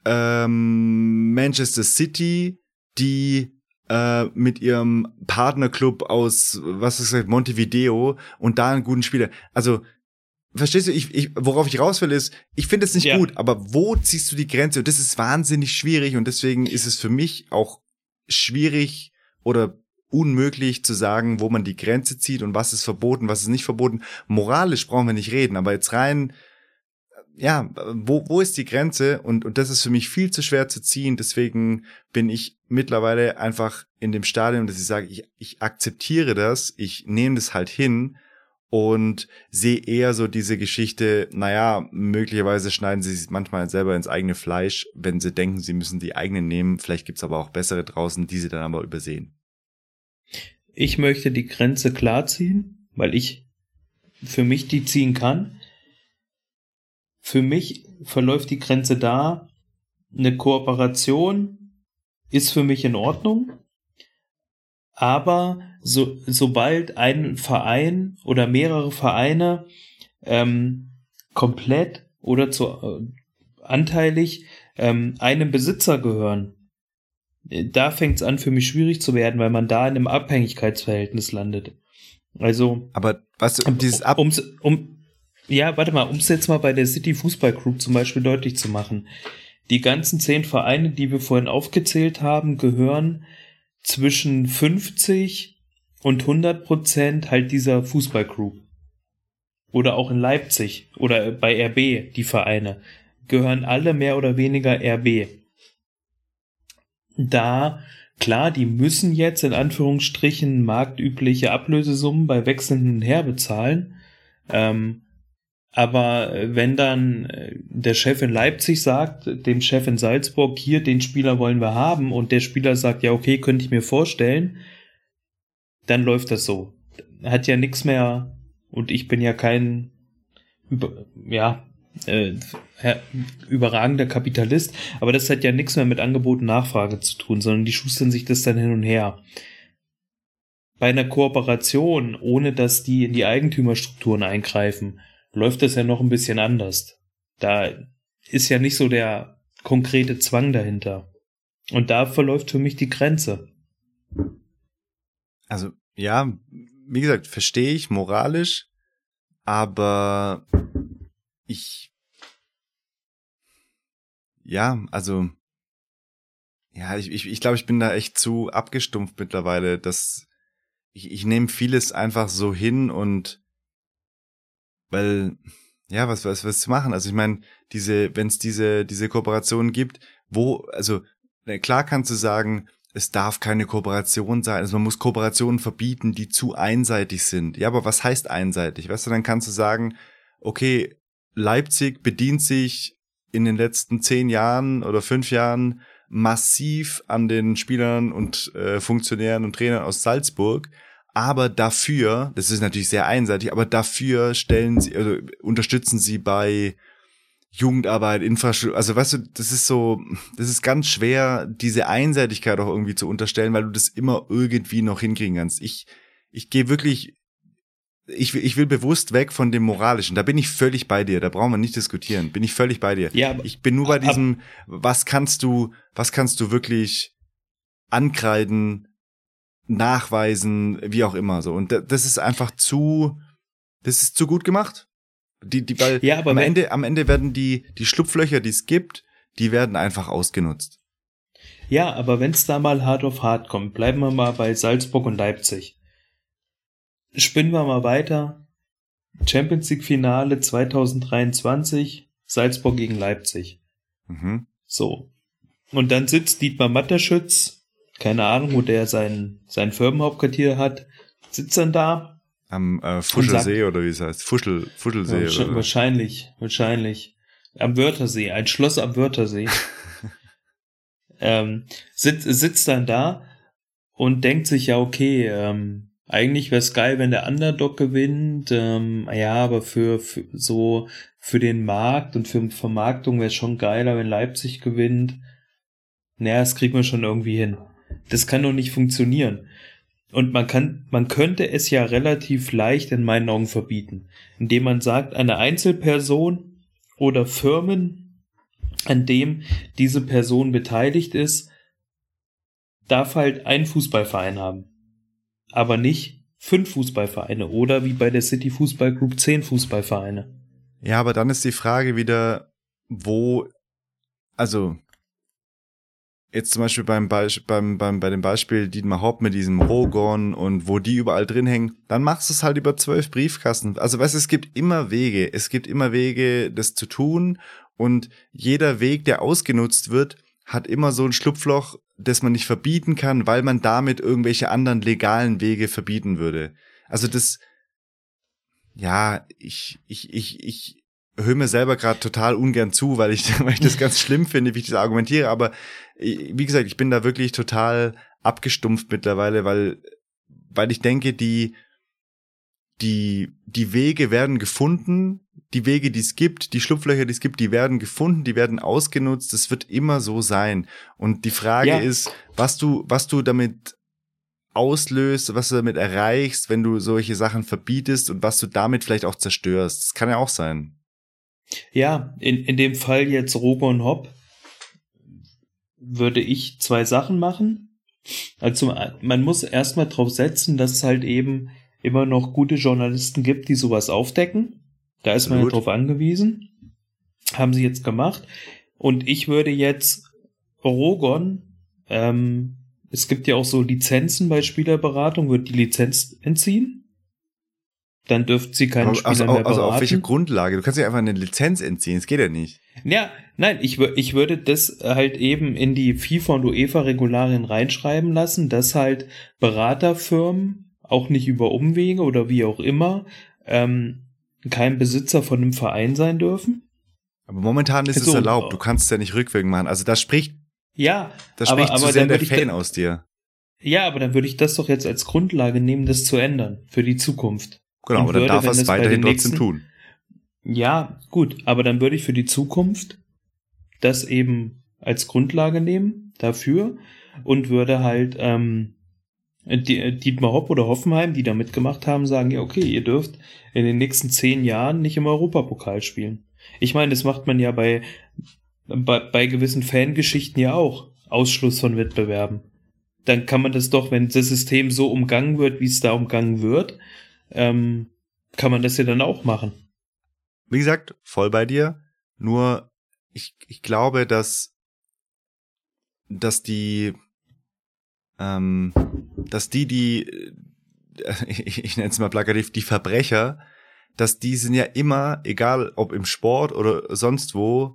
ähm, Manchester City, die äh, mit ihrem Partnerclub aus, was ist das, Montevideo und da einen guten Spieler? Also, verstehst du, ich, ich, worauf ich raus will, ist, ich finde es nicht ja. gut, aber wo ziehst du die Grenze? Und das ist wahnsinnig schwierig und deswegen ist es für mich auch schwierig oder unmöglich zu sagen, wo man die Grenze zieht und was ist verboten, was ist nicht verboten. Moralisch brauchen wir nicht reden, aber jetzt rein, ja, wo wo ist die Grenze? Und und das ist für mich viel zu schwer zu ziehen. Deswegen bin ich mittlerweile einfach in dem Stadium, dass ich sage, ich ich akzeptiere das, ich nehme das halt hin und sehe eher so diese Geschichte, naja, möglicherweise schneiden sie sich manchmal selber ins eigene Fleisch, wenn sie denken, sie müssen die eigenen nehmen. Vielleicht gibt's aber auch bessere draußen, die sie dann aber übersehen. Ich möchte die Grenze klar ziehen, weil ich für mich die ziehen kann. Für mich verläuft die Grenze da, eine Kooperation ist für mich in Ordnung, aber so, sobald ein Verein oder mehrere Vereine ähm, komplett oder zu, äh, anteilig ähm, einem Besitzer gehören, da fängt es an für mich schwierig zu werden, weil man da in einem Abhängigkeitsverhältnis landet. Also, aber was dieses Ab um, um ja, warte mal, um es jetzt mal bei der City Fußball Group zum Beispiel deutlich zu machen. Die ganzen zehn Vereine, die wir vorhin aufgezählt haben, gehören zwischen fünfzig und hundert Prozent halt dieser Fußball Group. Oder auch in Leipzig oder bei R B, die Vereine, gehören alle mehr oder weniger R B. Da, klar, die müssen jetzt in Anführungsstrichen marktübliche Ablösesummen bei wechselnden her bezahlen. Ähm, aber wenn dann der Chef in Leipzig sagt, dem Chef in Salzburg, hier, den Spieler wollen wir haben, und der Spieler sagt, ja, okay, könnte ich mir vorstellen, dann läuft das so. Hat ja nichts mehr, und ich bin ja kein, über, ja, äh, überragender Kapitalist, aber das hat ja nichts mehr mit Angebot und Nachfrage zu tun, sondern die schustern sich das dann hin und her. Bei einer Kooperation, ohne dass die in die Eigentümerstrukturen eingreifen, läuft das ja noch ein bisschen anders. Da ist ja nicht so der konkrete Zwang dahinter. Und da verläuft für mich die Grenze. Also, ja, wie gesagt, verstehe ich moralisch, aber ich ja, also, ja, ich, ich, ich glaube, ich bin da echt zu abgestumpft mittlerweile, dass ich, ich nehme vieles einfach so hin und weil, ja, was, was, was zu machen? Also ich meine, diese, wenn es diese, diese Kooperationen gibt, wo, also klar kannst du sagen, es darf keine Kooperation sein, also man muss Kooperationen verbieten, die zu einseitig sind. Ja, aber was heißt einseitig? Weißt du, dann kannst du sagen, okay, Leipzig bedient sich in den letzten zehn Jahren oder fünf Jahren massiv an den Spielern und äh, Funktionären und Trainern aus Salzburg, aber dafür, das ist natürlich sehr einseitig, aber dafür stellen sie, also unterstützen sie bei Jugendarbeit, Infrastruktur, also weißt du, das ist so, das ist ganz schwer, diese Einseitigkeit auch irgendwie zu unterstellen, weil du das immer irgendwie noch hinkriegen kannst. Ich, ich gehe wirklich, ich will, ich will bewusst weg von dem Moralischen. Da bin ich völlig bei dir. Da brauchen wir nicht diskutieren. Bin ich völlig bei dir. Ja, aber, ich bin nur bei aber, diesem, was kannst du, was kannst du wirklich ankreiden, nachweisen, wie auch immer so. Und das ist einfach zu, das ist zu gut gemacht. Die, die, weil ja, aber am wenn, Ende, am Ende werden die, die Schlupflöcher, die es gibt, die werden einfach ausgenutzt. Ja, aber wenn es da mal hart auf hart kommt, bleiben wir mal bei Salzburg und Leipzig. Spinnen wir mal weiter. Champions League Finale zwanzig dreiundzwanzig, Salzburg gegen Leipzig. Mhm. So. Und dann sitzt Dietmar Matterschütz, keine Ahnung, wo der sein, sein Firmenhauptquartier hat, sitzt dann da. Am äh, Fuschelsee oder wie es heißt. Fuschel, Fuschelsee. Ja, oder wahrscheinlich, wahrscheinlich. Am Wörthersee, ein Schloss am Wörthersee. ähm, sitzt, sitzt dann da und denkt sich, ja, okay, ähm, eigentlich wäre es geil, wenn der Underdog gewinnt, ähm, ja, aber für, für so für den Markt und für Vermarktung wäre es schon geiler, wenn Leipzig gewinnt. Naja, das kriegen wir schon irgendwie hin. Das kann doch nicht funktionieren. Und man kann, man könnte es ja relativ leicht in meinen Augen verbieten, indem man sagt, eine Einzelperson oder Firmen, an dem diese Person beteiligt ist, darf halt einen Fußballverein haben. Aber nicht fünf Fußballvereine oder wie bei der City Fußball Group zehn Fußballvereine. Ja, aber dann ist die Frage wieder, wo, also jetzt zum Beispiel beim, Beisp- beim, beim bei dem Beispiel Dietmar Hopp mit diesem Rogon und wo die überall drin hängen, dann machst du es halt über zwölf Briefkasten. Also weißt du, es gibt immer Wege, es gibt immer Wege, das zu tun und jeder Weg, der ausgenutzt wird, hat immer so ein Schlupfloch, das man nicht verbieten kann, weil man damit irgendwelche anderen legalen Wege verbieten würde. Also das, ja, ich, ich, ich, ich höre mir selber gerade total ungern zu, weil ich, weil ich das ganz schlimm finde, wie ich das argumentiere, aber wie gesagt, ich bin da wirklich total abgestumpft mittlerweile, weil, weil ich denke, die, die, die Wege werden gefunden, die Wege, die es gibt, die Schlupflöcher, die es gibt, die werden gefunden, die werden ausgenutzt, das wird immer so sein. Und die Frage Ja. ist, was du, was du damit auslöst, was du damit erreichst, wenn du solche Sachen verbietest und was du damit vielleicht auch zerstörst. Das kann ja auch sein. Ja, in, in dem Fall jetzt Rogon Hopp würde ich zwei Sachen machen. Also man muss erstmal drauf setzen, dass es halt eben immer noch gute Journalisten gibt, die sowas aufdecken. Da ist man ja drauf angewiesen. Haben sie jetzt gemacht. Und ich würde jetzt Rogon, ähm, es gibt ja auch so Lizenzen bei Spielerberatung, würde die Lizenz entziehen. Dann dürften sie keinen Spieler also, mehr beraten. Also auf welche Grundlage? Du kannst ja einfach eine Lizenz entziehen, das geht ja nicht. Ja, nein, ich, wür- ich würde das halt eben in die FIFA und UEFA-Regularien reinschreiben lassen, dass halt Beraterfirmen, auch nicht über Umwege oder wie auch immer, ähm, kein Besitzer von einem Verein sein dürfen. Aber momentan ist Also, es erlaubt, du kannst es ja nicht rückwirkend machen. Also das spricht, Ja, das aber, spricht aber zu sehr dann der würde ich Fan da, aus dir. ja, aber dann würde ich das doch jetzt als Grundlage nehmen, das zu ändern für die Zukunft. Genau, Und aber dann würde, darf er wenn es es bei weiterhin den trotzdem nächsten- tun. Ja, gut, aber dann würde ich für die Zukunft das eben als Grundlage nehmen dafür und würde halt ähm, die, Dietmar Hopp oder Hoffenheim, die da mitgemacht haben, sagen, ja okay, ihr dürft in den nächsten zehn Jahren nicht im Europapokal spielen. Ich meine, das macht man ja bei, bei, bei gewissen Fangeschichten ja auch, Ausschluss von Wettbewerben. Dann kann man das doch, wenn das System so umgangen wird, wie es da umgangen wird, ähm, kann man das ja dann auch machen. Wie gesagt, voll bei dir. Nur ich, ich glaube, dass, dass die, ähm, dass die, die, ich, ich nenne es mal plakativ, die Verbrecher, dass die sind ja immer, egal ob im Sport oder sonst wo,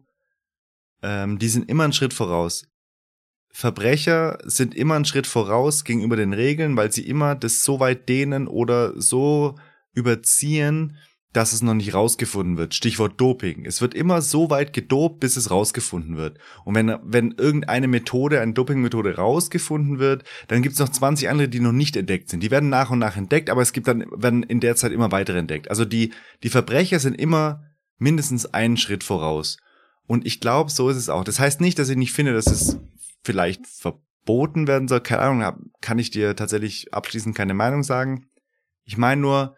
ähm, die sind immer einen Schritt voraus. Verbrecher sind immer einen Schritt voraus gegenüber den Regeln, weil sie immer das so weit dehnen oder so überziehen, dass es noch nicht rausgefunden wird. Stichwort Doping. Es wird immer so weit gedopt, bis es rausgefunden wird. Und wenn, wenn irgendeine Methode, eine Dopingmethode rausgefunden wird, dann gibt es noch zwanzig andere, die noch nicht entdeckt sind. Die werden nach und nach entdeckt, aber es gibt dann, werden in der Zeit immer weitere entdeckt. Also die, die Verbrecher sind immer mindestens einen Schritt voraus. Und ich glaube, so ist es auch. Das heißt nicht, dass ich nicht finde, dass es vielleicht verboten werden soll. Keine Ahnung, kann ich dir tatsächlich abschließend keine Meinung sagen. Ich meine nur,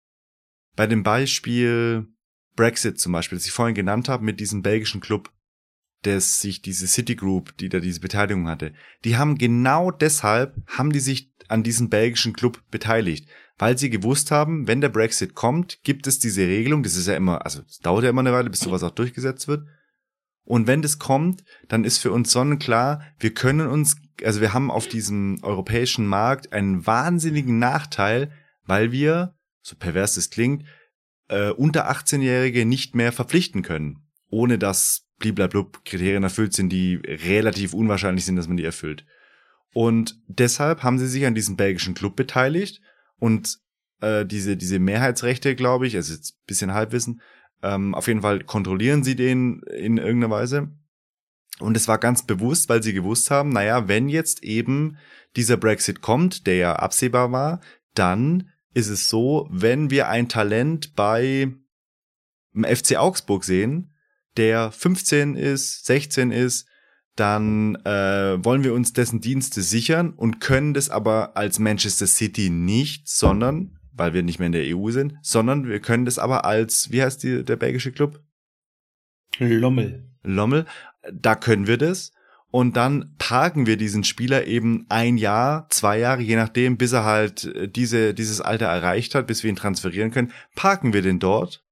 bei dem Beispiel Brexit zum Beispiel, das ich vorhin genannt habe, mit diesem belgischen Club, der sich diese Citigroup, die da diese Beteiligung hatte, die haben genau deshalb, haben die sich an diesem belgischen Club beteiligt, weil sie gewusst haben, wenn der Brexit kommt, gibt es diese Regelung, das ist ja immer, also es dauert ja immer eine Weile, bis sowas auch durchgesetzt wird. Und wenn das kommt, dann ist für uns sonnenklar, wir können uns, also wir haben auf diesem europäischen Markt einen wahnsinnigen Nachteil, weil wir, so pervers es klingt, äh, unter achtzehnjährige nicht mehr verpflichten können, ohne dass bliblablub Kriterien erfüllt sind, die relativ unwahrscheinlich sind, dass man die erfüllt. Und deshalb haben sie sich an diesem belgischen Club beteiligt und äh, diese diese Mehrheitsrechte, glaube ich, also jetzt ein bisschen Halbwissen, ähm, auf jeden Fall kontrollieren sie den in irgendeiner Weise. Und es war ganz bewusst, weil sie gewusst haben, naja, wenn jetzt eben dieser Brexit kommt, der ja absehbar war, dann ist es so, wenn wir ein Talent bei dem F C Augsburg sehen, der fünfzehn ist, sechzehn ist, dann äh, wollen wir uns dessen Dienste sichern und können das aber als Manchester City nicht, sondern, weil wir nicht mehr in der E U sind, sondern wir können das aber als, wie heißt die, der belgische Club? Lommel. Lommel, da können wir das. Und dann parken wir diesen Spieler eben ein Jahr, zwei Jahre, je nachdem, bis er halt diese dieses Alter erreicht hat, bis wir ihn transferieren können, parken wir den dort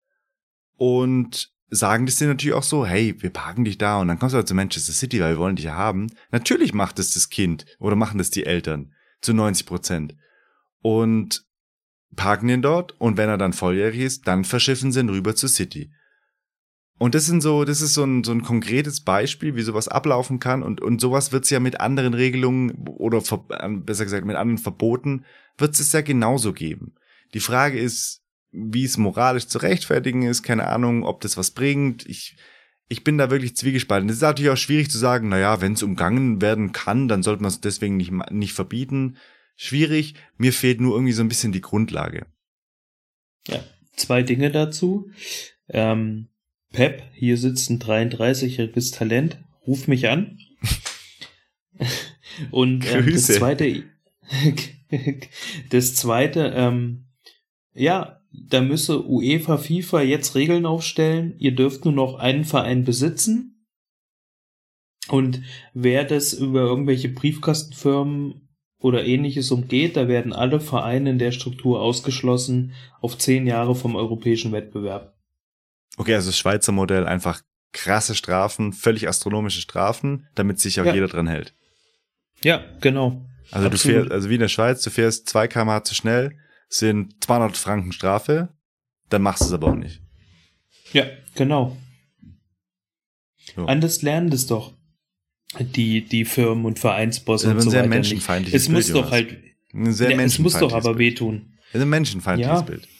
und sagen das dir natürlich auch so, hey, wir parken dich da und dann kommst du halt zu Manchester City, weil wir wollen dich ja haben. Natürlich macht es das Kind oder machen das die Eltern zu neunzig Prozent und parken den dort und wenn er dann volljährig ist, dann verschiffen sie ihn rüber zu City. Und das sind so, das ist so ein, so ein konkretes Beispiel, wie sowas ablaufen kann und, und sowas wird es ja mit anderen Regelungen oder besser gesagt mit anderen Verboten, wird es ja genauso geben. Die Frage ist, wie es moralisch zu rechtfertigen ist, keine Ahnung, ob das was bringt. Ich, ich bin da wirklich zwiegespalten. Es ist natürlich auch schwierig zu sagen, naja, wenn es umgangen werden kann, dann sollte man es deswegen nicht, nicht verbieten. Schwierig, mir fehlt nur irgendwie so ein bisschen die Grundlage. Ja, zwei Dinge dazu. Ähm, Pep, hier sitzt ein dreiunddreißigjähriges Talent, ruf mich an. Und ähm, das zweite, das zweite, ähm, ja, da müsse UEFA, FIFA jetzt Regeln aufstellen. Ihr dürft nur noch einen Verein besitzen. Und wer das über irgendwelche Briefkastenfirmen oder ähnliches umgeht, da werden alle Vereine in der Struktur ausgeschlossen auf zehn Jahre vom europäischen Wettbewerb. Okay, also das Schweizer Modell, einfach krasse Strafen, völlig astronomische Strafen, damit sich auch ja. jeder dran hält. Ja, genau. Also Absolut. du fährst, also wie in der Schweiz, du fährst zwei Kilometer pro Stunde zu schnell, sind zweihundert Franken Strafe, dann machst du es aber auch nicht. Ja, genau. So. Anders lernen das doch die die Firmen und Vereinsbosse und so weiter. Ein sehr menschenfeindliches Es muss Bild, doch halt, ein sehr ja, es muss doch aber Bild. wehtun. Das ist ein menschenfeindliches ja. Bild.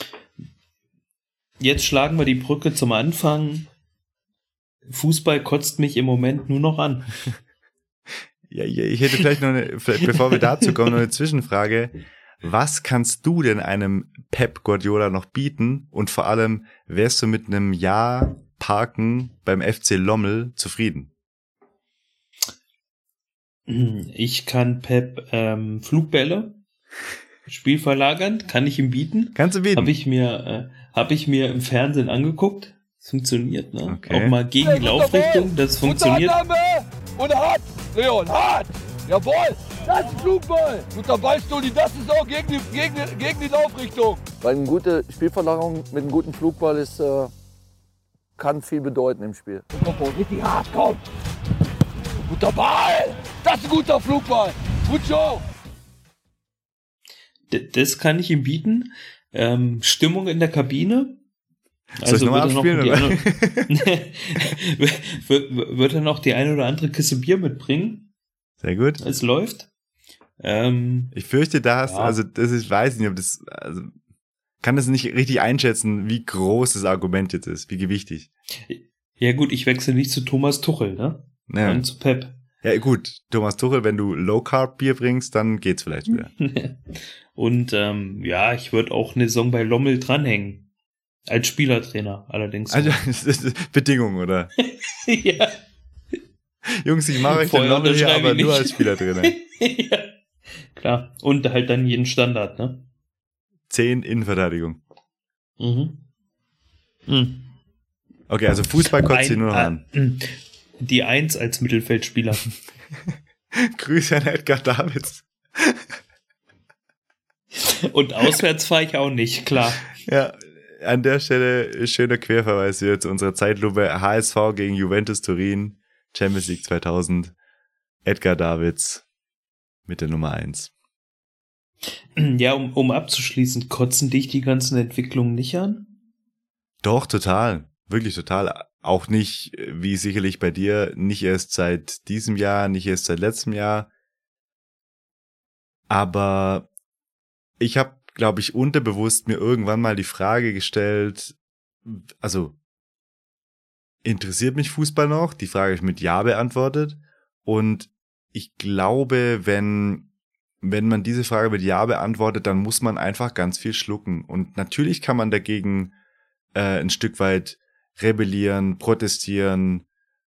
Jetzt schlagen wir die Brücke zum Anfang. Fußball kotzt mich im Moment nur noch an. Ja, ich hätte vielleicht noch eine, vielleicht bevor wir dazu kommen, noch eine Zwischenfrage. Was kannst du denn einem Pep Guardiola noch bieten? Und vor allem, wärst du mit einem Jahr Parken beim F C Lommel zufrieden? Ich kann Pep ähm, Flugbälle, Spiel verlagern, kann ich ihm bieten. Kannst du bieten? Habe ich mir, äh, habe ich mir im Fernsehen angeguckt. Das funktioniert, ne? Okay. Auch mal gegen die Laufrichtung, das funktioniert. Und hart, Leon, hart! Jawohl! Das ist ein Flugball! Guter Ballstulli, das ist auch gegen die, gegen, die, gegen die Laufrichtung. Weil eine gute Spielverlagerung mit einem guten Flugball ist, äh, kann viel bedeuten im Spiel. Komm, komm, richtig hart, komm. Guter Ball. Das ist ein guter Flugball. Gut Show. D- Das kann ich ihm bieten. Ähm, Stimmung in der Kabine. Soll ich nochmal wird er abspielen, die oder? eine, wird, wird er noch die eine oder andere Kiste Bier mitbringen? Sehr gut. Es läuft. Ähm, Ich fürchte, da hast, Ja. also das ist, ich weiß nicht, ob das, also kann das nicht richtig einschätzen, wie groß das Argument jetzt ist, wie gewichtig. ja gut, ich wechsle nicht zu Thomas Tuchel, ne? Ja, Dann zu Pep. ja gut, Thomas Tuchel, wenn du Low-Carb-Bier bringst, dann geht's vielleicht wieder. Und ähm, ja, ich würde auch eine Saison bei Lommel dranhängen. Als Spielertrainer allerdings. Also, das ist Bedingung, oder? ja. Jungs, ich mache euch den Vorher Lommel hier, unterschreibe aber ich nur nicht. als Spielertrainer. ja. Klar. Und halt dann jeden Standard, ne? Zehn Innenverteidigung. Mhm. Mhm. Okay, also Fußball kotzt sie nur noch Ein- an. äh, Die Eins als Mittelfeldspieler. Grüße an Edgar Davids. Und auswärts fahre ich auch nicht, klar. Ja, an der Stelle schöner Querverweis hier zu unserer Zeitlupe. H S V gegen Juventus Turin, Champions League zweitausend. Edgar Davids mit der Nummer eins. Ja, um, um abzuschließen, kotzen dich die ganzen Entwicklungen nicht an? Doch, total. Wirklich total. Auch nicht, wie sicherlich bei dir, nicht erst seit diesem Jahr, nicht erst seit letztem Jahr. Aber ich habe, glaube ich, unterbewusst mir irgendwann mal die Frage gestellt, also interessiert mich Fußball noch? Die Frage habe ich mit Ja beantwortet. Und ich glaube, wenn, wenn man diese Frage mit Ja beantwortet, dann muss man einfach ganz viel schlucken. Und natürlich kann man dagegen äh, ein Stück weit rebellieren, protestieren,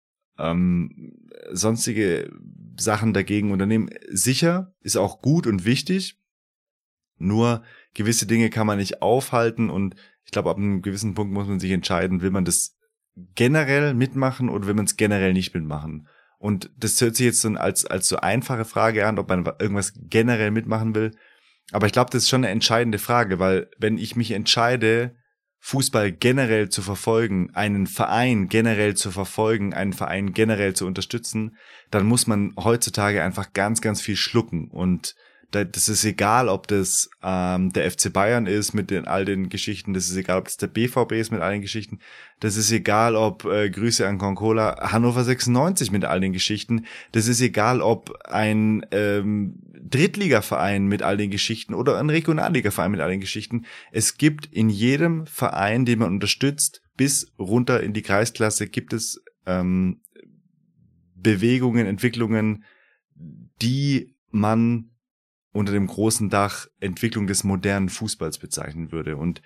ähm, sonstige Sachen dagegen unternehmen. Sicher, ist auch gut und wichtig. Nur gewisse Dinge kann man nicht aufhalten und ich glaube, ab einem gewissen Punkt muss man sich entscheiden, will man das generell mitmachen oder will man es generell nicht mitmachen? Und das hört sich jetzt so als, als so einfache Frage an, ob man irgendwas generell mitmachen will. Aber ich glaube, das ist schon eine entscheidende Frage, weil wenn ich mich entscheide, Fußball generell zu verfolgen, einen Verein generell zu verfolgen, einen Verein generell zu unterstützen, dann muss man heutzutage einfach ganz, ganz viel schlucken. Und das ist egal, ob das ähm, der F C Bayern ist mit den all den Geschichten, das ist egal, ob das der B V B ist mit all den Geschichten, das ist egal, ob, äh, Grüße an Concola, Hannover sechsundneunzig mit all den Geschichten, das ist egal, ob ein ähm, Drittligaverein mit all den Geschichten oder ein Regionalligaverein mit all den Geschichten. Es gibt in jedem Verein, den man unterstützt, bis runter in die Kreisklasse, gibt es ähm, Bewegungen, Entwicklungen, die man unter dem großen Dach Entwicklung des modernen Fußballs bezeichnen würde. Und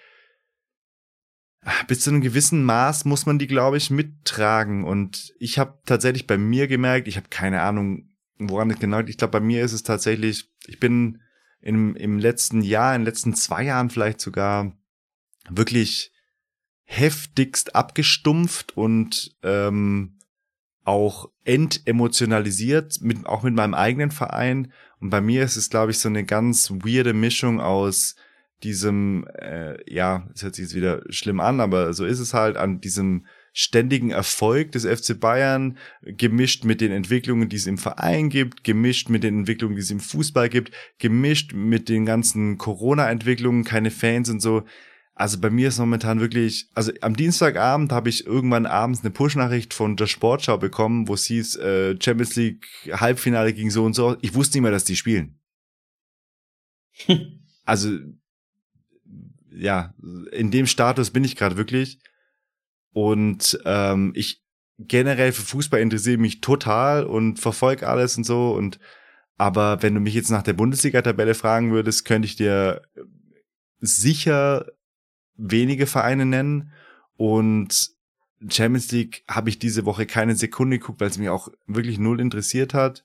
bis zu einem gewissen Maß muss man die, glaube ich, mittragen. Und ich habe tatsächlich bei mir gemerkt, ich habe keine Ahnung, woran es genau liegt. Ich glaube, bei mir ist es tatsächlich, ich bin im, im letzten Jahr, in den letzten zwei Jahren vielleicht sogar wirklich heftigst abgestumpft und ähm, auch entemotionalisiert, mit, auch mit meinem eigenen Verein. Und bei mir ist es, glaube ich, so eine ganz weirde Mischung aus diesem, äh, ja, es hört sich jetzt wieder schlimm an, aber so ist es halt, an diesem ständigen Erfolg des F C Bayern, gemischt mit den Entwicklungen, die es im Verein gibt, gemischt mit den Entwicklungen, die es im Fußball gibt, gemischt mit den ganzen Corona-Entwicklungen, keine Fans und so. Also bei mir ist momentan wirklich, also am Dienstagabend habe ich irgendwann abends eine Push-Nachricht von der Sportschau bekommen, wo es hieß, äh, Champions League Halbfinale gegen so und so. Ich wusste nicht mehr, dass die spielen. Also, ja, in dem Status bin ich gerade wirklich. Und ähm, ich generell für Fußball interessiere mich total und verfolge alles und so. Und aber wenn du mich jetzt nach der Bundesliga-Tabelle fragen würdest, könnte ich dir sicher wenige Vereine nennen, und Champions League habe ich diese Woche keine Sekunde geguckt, weil es mich auch wirklich null interessiert hat.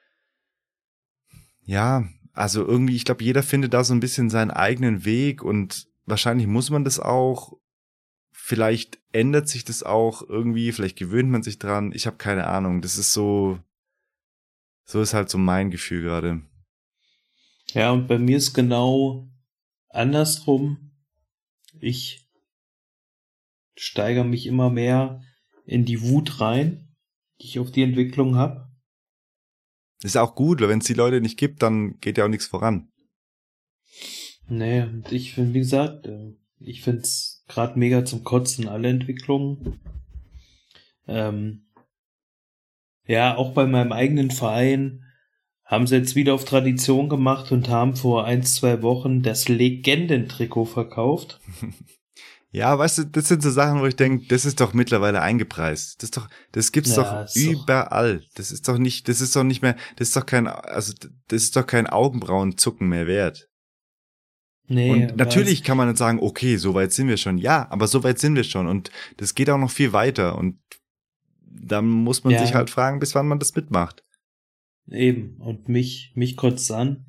Ja, also irgendwie, ich glaube, jeder findet da so ein bisschen seinen eigenen Weg und wahrscheinlich muss man das auch. Vielleicht ändert sich das auch irgendwie, vielleicht gewöhnt man sich dran. Ich habe keine Ahnung. Das ist so, so ist halt so mein Gefühl gerade. Ja, und bei mir ist genau andersrum. Ich steigere mich immer mehr in die Wut rein, die ich auf die Entwicklung habe. Ist auch gut, weil wenn es die Leute nicht gibt, dann geht ja auch nichts voran. Nee, und ich finde, wie gesagt, ich finde es gerade mega zum Kotzen, alle Entwicklungen. Ähm, ja, auch bei meinem eigenen Verein haben sie jetzt wieder auf Tradition gemacht und haben vor ein, zwei Wochen das Legendentrikot verkauft. Ja, weißt du, das sind so Sachen, wo ich denke, das ist doch mittlerweile eingepreist. Das ist doch, das gibt's Ja, doch ist überall. Das ist doch nicht, das ist doch nicht mehr, das ist doch kein, also das ist doch kein Augenbrauenzucken mehr wert. Nee, Und natürlich weiß- kann man dann sagen, okay, so weit sind wir schon. Ja, aber so weit sind wir schon und das geht auch noch viel weiter und da muss man Ja. sich halt fragen, bis wann man das mitmacht. Eben, und mich, mich kotzt an.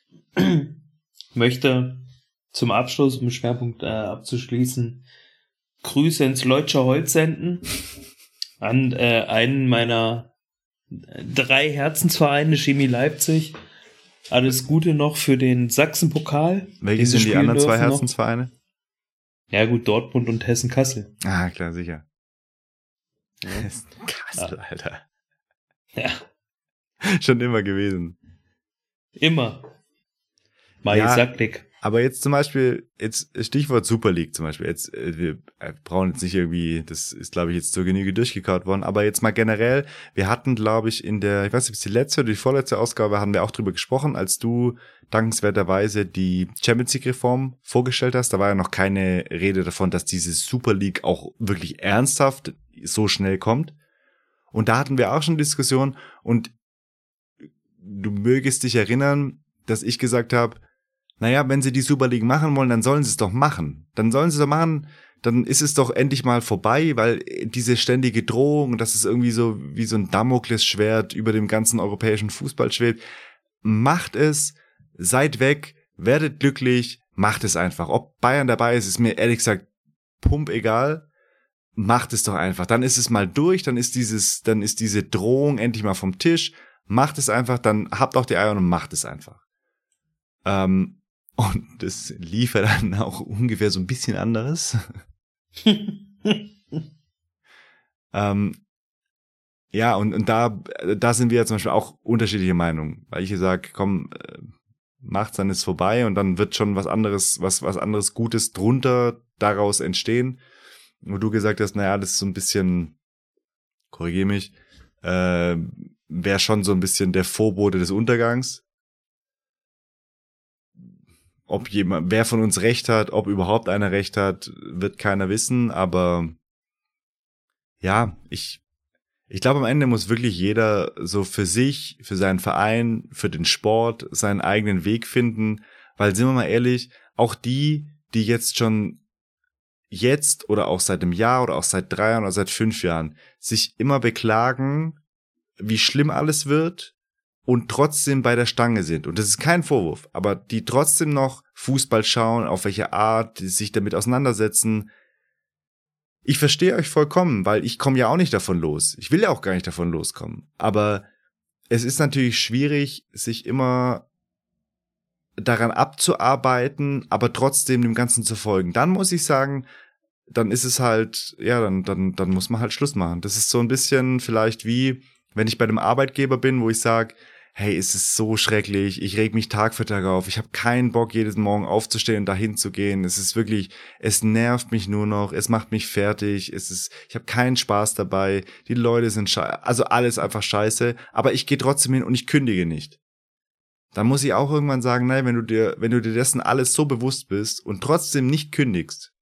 Möchte zum Abschluss, um den Schwerpunkt äh, abzuschließen, Grüße ins Leutscher Holz senden an äh, einen meiner drei Herzensvereine, Chemie Leipzig. Alles Gute noch für den Sachsenpokal. Welche den sie sind die spielen anderen zwei dürfen noch. Herzensvereine? Ja gut, Dortmund und Hessen-Kassel. Ah, klar, sicher. Ja. Kassel, Alter. Ja, Schon immer gewesen. immer. Mai Ja. Sacklick. Aber jetzt zum Beispiel, jetzt Stichwort Super League zum Beispiel, jetzt, äh, wir äh, brauchen jetzt nicht irgendwie, das ist glaube ich jetzt zur Genüge durchgekaut worden, aber jetzt mal generell, wir hatten glaube ich in der, ich weiß nicht, ob es die letzte oder die vorletzte Ausgabe, haben wir auch drüber gesprochen, als du dankenswerterweise die Champions League Reform vorgestellt hast, da war ja noch keine Rede davon, dass diese Super League auch wirklich ernsthaft so schnell kommt. Und da hatten wir auch schon Diskussion und du mögest dich erinnern, dass ich gesagt habe, naja, wenn sie die Super League machen wollen, dann sollen sie es doch machen. Dann sollen sie es doch machen, dann ist es doch endlich mal vorbei, weil diese ständige Drohung, dass es irgendwie so wie so ein Damoklesschwert über dem ganzen europäischen Fußball schwebt, macht es, seid weg, werdet glücklich, macht es einfach. Ob Bayern dabei ist, ist mir ehrlich gesagt pump egal. Macht es doch einfach. Dann ist es mal durch, dann ist dieses, dann ist diese Drohung endlich mal vom Tisch. Macht es einfach, dann habt auch die Eier und macht es einfach. Ähm, und das lief ja dann auch ungefähr so ein bisschen anderes. ähm, ja, und, und da, da sind wir ja zum Beispiel auch unterschiedliche Meinungen. Weil ich sage, komm, äh, macht's, dann ist vorbei und dann wird schon was anderes, was, was anderes Gutes drunter daraus entstehen. Wo du gesagt hast, naja, das ist so ein bisschen, korrigier mich, äh, wäre schon so ein bisschen der Vorbote des Untergangs. Ob jemand, wer von uns recht hat, ob überhaupt einer recht hat, wird keiner wissen, aber ja, ich, ich glaube, am Ende muss wirklich jeder so für sich, für seinen Verein, für den Sport seinen eigenen Weg finden, weil, sind wir mal ehrlich, auch die, die jetzt schon jetzt oder auch seit einem Jahr oder auch seit drei Jahren oder seit fünf Jahren sich immer beklagen, wie schlimm alles wird und trotzdem bei der Stange sind. Und das ist kein Vorwurf, aber die trotzdem noch Fußball schauen, auf welche Art, die sich damit auseinandersetzen. Ich verstehe euch vollkommen, weil ich komme ja auch nicht davon los. Ich will ja auch gar nicht davon loskommen. Aber es ist natürlich schwierig, sich immer daran abzuarbeiten, aber trotzdem dem Ganzen zu folgen. Dann muss ich sagen, dann ist es halt, ja, dann, dann, dann muss man halt Schluss machen. Das ist so ein bisschen vielleicht wie, wenn ich bei dem Arbeitgeber bin, wo ich sage, hey, es ist so schrecklich, ich reg mich Tag für Tag auf, ich habe keinen Bock, jedes Morgen aufzustehen und dahin zu gehen. Es ist wirklich, es nervt mich nur noch, es macht mich fertig, es ist, ich habe keinen Spaß dabei, die Leute sind scheiße, also alles einfach scheiße, aber ich gehe trotzdem hin und ich kündige nicht. Dann muss ich auch irgendwann sagen, nein, wenn du dir, wenn du dir dessen alles so bewusst bist und trotzdem nicht kündigst,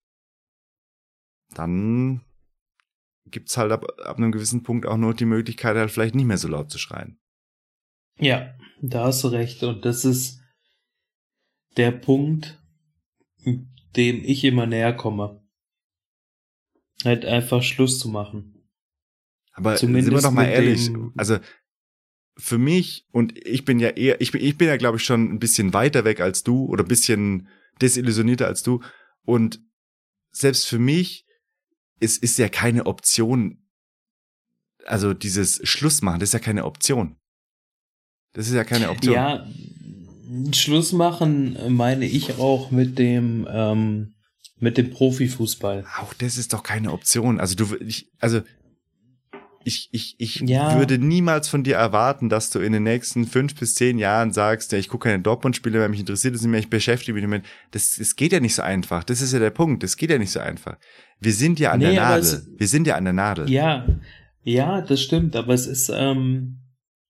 dann gibt's halt ab, ab einem gewissen Punkt auch nur die Möglichkeit, halt vielleicht nicht mehr so laut zu schreien. Ja, da hast du recht. Und das ist der Punkt, dem ich immer näher komme. Halt einfach Schluss zu machen. Aber Zumindest sind wir doch mal mit ehrlich, dem- also für mich, und ich bin ja eher, ich bin, ich bin ja glaube ich schon ein bisschen weiter weg als du oder ein bisschen desillusionierter als du und selbst für mich ist, ist ja keine Option, also dieses Schluss machen, das ist ja keine Option. Das ist ja keine Option. Ja, Schluss machen meine ich auch mit dem, ähm, mit dem Profifußball. Auch das ist doch keine Option. Also du, ich, also ich, ich, ich Ja. würde niemals von dir erwarten, dass du in den nächsten fünf bis zehn Jahren sagst, ja, ich gucke keine Dortmund-Spiele, weil mich interessiert das nicht mehr, ich beschäftige mich damit. Das, das geht ja nicht so einfach. Das ist ja der Punkt. Das geht ja nicht so einfach. Wir sind ja an Nee, der aber Nadel. es- Wir sind ja an der Nadel. Ja, ja, das stimmt, aber es ist, ähm,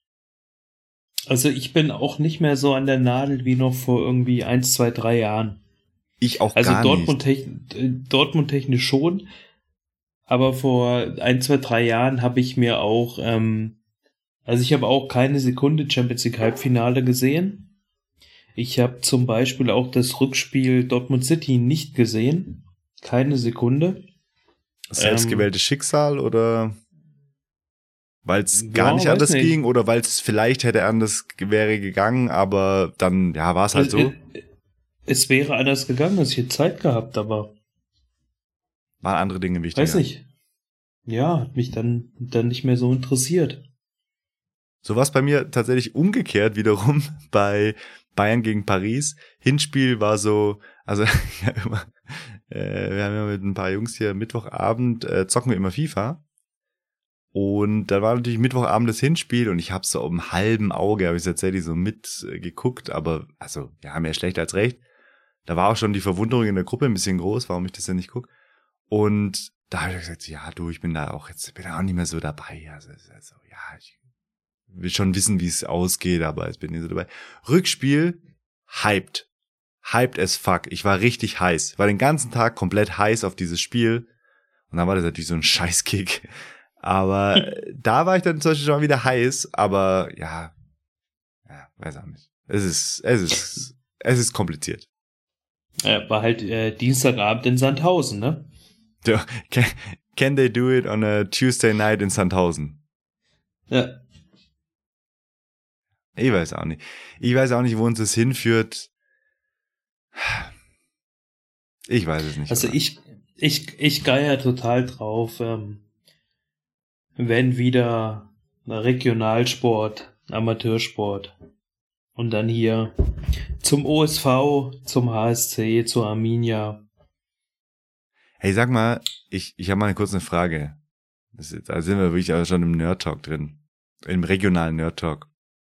also ich bin auch nicht mehr so an der Nadel wie noch vor irgendwie eins, zwei, drei Jahren. Ich auch Also gar Dortmund, nicht. techn- Dortmund technisch schon, aber vor ein, zwei, drei Jahren habe ich mir auch, ähm, also ich habe auch keine Sekunde Champions League Halbfinale gesehen. Ich habe zum Beispiel auch das Rückspiel Dortmund City nicht gesehen. Keine Sekunde. Selbstgewähltes Schicksal oder weil es Ja, gar nicht weiß anders nicht. ging oder weil es vielleicht hätte anders wäre gegangen, aber dann, ja, war es halt so. Es, es wäre anders gegangen, dass ich hätte Zeit gehabt, aber Waren andere Dinge wichtiger. weiß nicht. Ja, hat mich dann, dann nicht mehr so interessiert. So war es bei mir tatsächlich umgekehrt wiederum bei Bayern gegen Paris. Hinspiel war so, also ja, immer, äh, wir haben ja mit ein paar Jungs hier Mittwochabend, äh, zocken wir immer FIFA. Und dann war natürlich Mittwochabend das Hinspiel und ich habe so um einem halben Auge, habe ich tatsächlich so mitgeguckt, aber also ja, mehr schlecht als recht. Da war auch schon die Verwunderung in der Gruppe ein bisschen groß, warum ich das ja nicht gucke. Und da habe ich gesagt, ja du, ich bin da auch jetzt, bin auch nicht mehr so dabei. Also, also ja, ich will schon wissen, wie es ausgeht, aber jetzt bin ich so dabei. Rückspiel, hyped. Hyped as fuck. Ich war richtig heiß. War den ganzen Tag komplett heiß auf dieses Spiel. Und dann war das natürlich so ein Scheißkick. Aber da war ich dann zum Beispiel schon mal wieder heiß, aber ja, ja, weiß auch nicht. Es ist, es ist, es ist kompliziert. Ja, war halt äh, Dienstagabend in Sandhausen, ne? So, can, can they do it on a Tuesday night in Sandhausen? Ja. Ich weiß auch nicht. Ich weiß auch nicht, wo uns das hinführt. Ich weiß es nicht. Also aber. ich, ich, ich geier total drauf, ähm, wenn wieder Regionalsport, Amateursport und dann hier zum O S V, zum H S C, zur Arminia. Hey, sag mal, ich, ich habe mal eine kurze Frage. Das ist, da sind wir wirklich auch schon im Nerd-Talk drin. Im regionalen Nerd-Talk.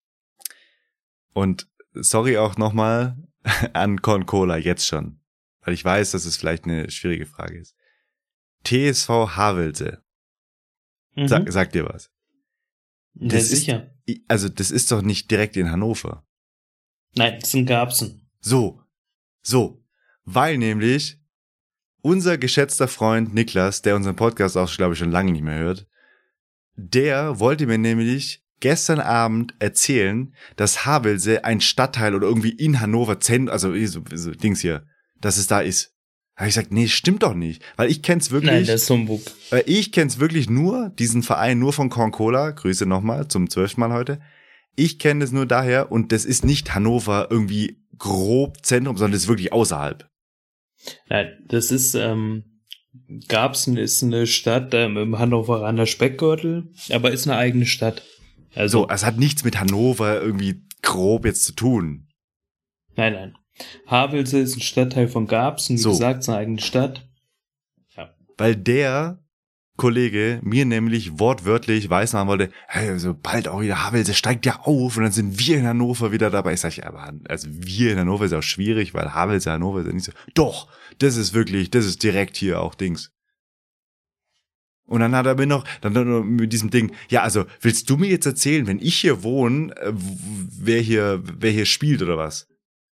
Und sorry auch nochmal an Corn-Cola jetzt schon. Weil ich weiß, dass es vielleicht eine schwierige Frage ist. T S V Havelse. Mhm. Sag, sag dir was. Ja, das ist- sicher. Also, das ist doch nicht direkt in Hannover. Nein, das ist ein Garbsen. So. So. Weil nämlich unser geschätzter Freund Niklas, der unseren Podcast auch, glaube ich, schon lange nicht mehr hört, der wollte mir nämlich gestern Abend erzählen, dass Havelse ein Stadtteil oder irgendwie in Hannover, Zent- also so, so Dings hier, dass es da ist. Da habe ich gesagt, nee, stimmt doch nicht. Weil ich kenn's wirklich, Nein, das ist Humbug. weil ich kenn's wirklich nur, diesen Verein nur von Corn-Cola, Grüße nochmal zum zwölften Mal heute. Ich kenne das nur daher und das ist nicht Hannover irgendwie grob Zentrum, sondern das ist wirklich außerhalb. Nein, das ist, ähm, Garbsen ist eine Stadt ähm, im Hannoveraner Speckgürtel, aber ist eine eigene Stadt. Also, So, es hat nichts mit Hannover irgendwie grob jetzt zu tun. nein, nein. Havelse ist ein Stadtteil von Garbsen, wie So. gesagt, ist eine eigene Stadt. Weil der Kollege mir nämlich wortwörtlich weismachen wollte, hey, so bald auch wieder Havelse steigt ja auf und dann sind wir in Hannover wieder dabei. Ich sag, ja, aber also wir in Hannover ist auch schwierig, weil Havelse, Hannover ist ja nicht so. Doch, das ist wirklich, das ist direkt hier auch Dings. Und dann hat er mir noch, dann, dann mit diesem Ding, ja, also willst du mir jetzt erzählen, wenn ich hier wohne, äh, wer hier, wer hier spielt oder was?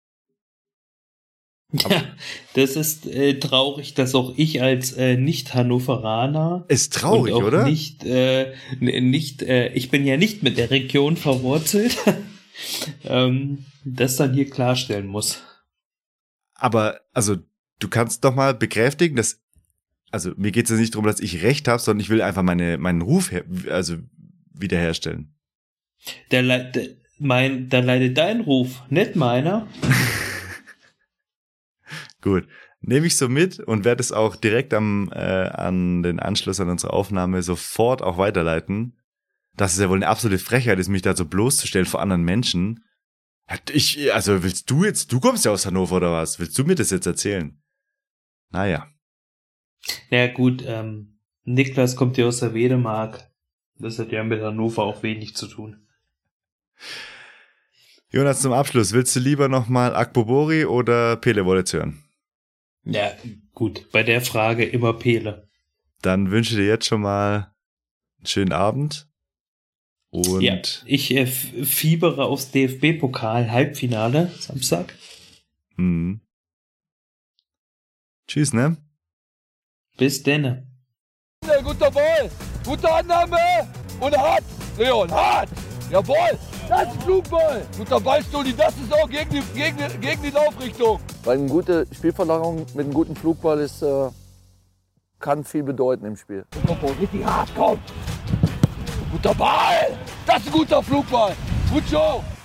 Ja, das ist äh, traurig, dass auch ich als äh, Nicht-Hannoveraner Ist traurig, und auch oder? nicht, äh, n- nicht äh, ich bin ja nicht mit der Region verwurzelt, ähm, das dann hier klarstellen muss. Aber, also, du kannst doch mal bekräftigen, dass, also, mir geht es jetzt nicht darum, dass ich recht habe, sondern ich will einfach meine, meinen Ruf, her, also, wiederherstellen. Der, le- der, mein, da leidet dein Ruf, nicht meiner. Gut. Nehme ich so mit und werde es auch direkt am, äh, an den Anschluss an unsere Aufnahme sofort auch weiterleiten. Das ist ja wohl eine absolute Frechheit, ist mich da so bloßzustellen vor anderen Menschen. Ja, Ich, also, willst du jetzt, du kommst ja aus Hannover oder was? Willst du mir das jetzt erzählen? Naja. Na ja, gut, ähm, Niklas kommt ja aus der Wedemark. Das hat ja mit Hannover auch wenig zu tun. Jonas, zum Abschluss, willst du lieber nochmal Akpobori oder Pele Wollitz hören? Ja, gut, bei der Frage immer Pele. Dann wünsche dir jetzt schon mal einen schönen Abend. Und ja, ich äh, fiebere aufs D F B-Pokal-Halbfinale Samstag. Hm. Tschüss, ne? Bis denne. Guter Ball, gute Annahme und hart, Leon, hart, jawohl, das ist ein Flugball. Guter Ball, Stoli, das ist auch gegen die, gegen die, gegen die Laufrichtung. Weil eine gute Spielverlagerung mit einem guten Flugball ist, äh, kann viel bedeuten im Spiel. Guter Ball, richtig hart, komm. Guter Ball, das ist ein guter Flugball. Gut, Joe.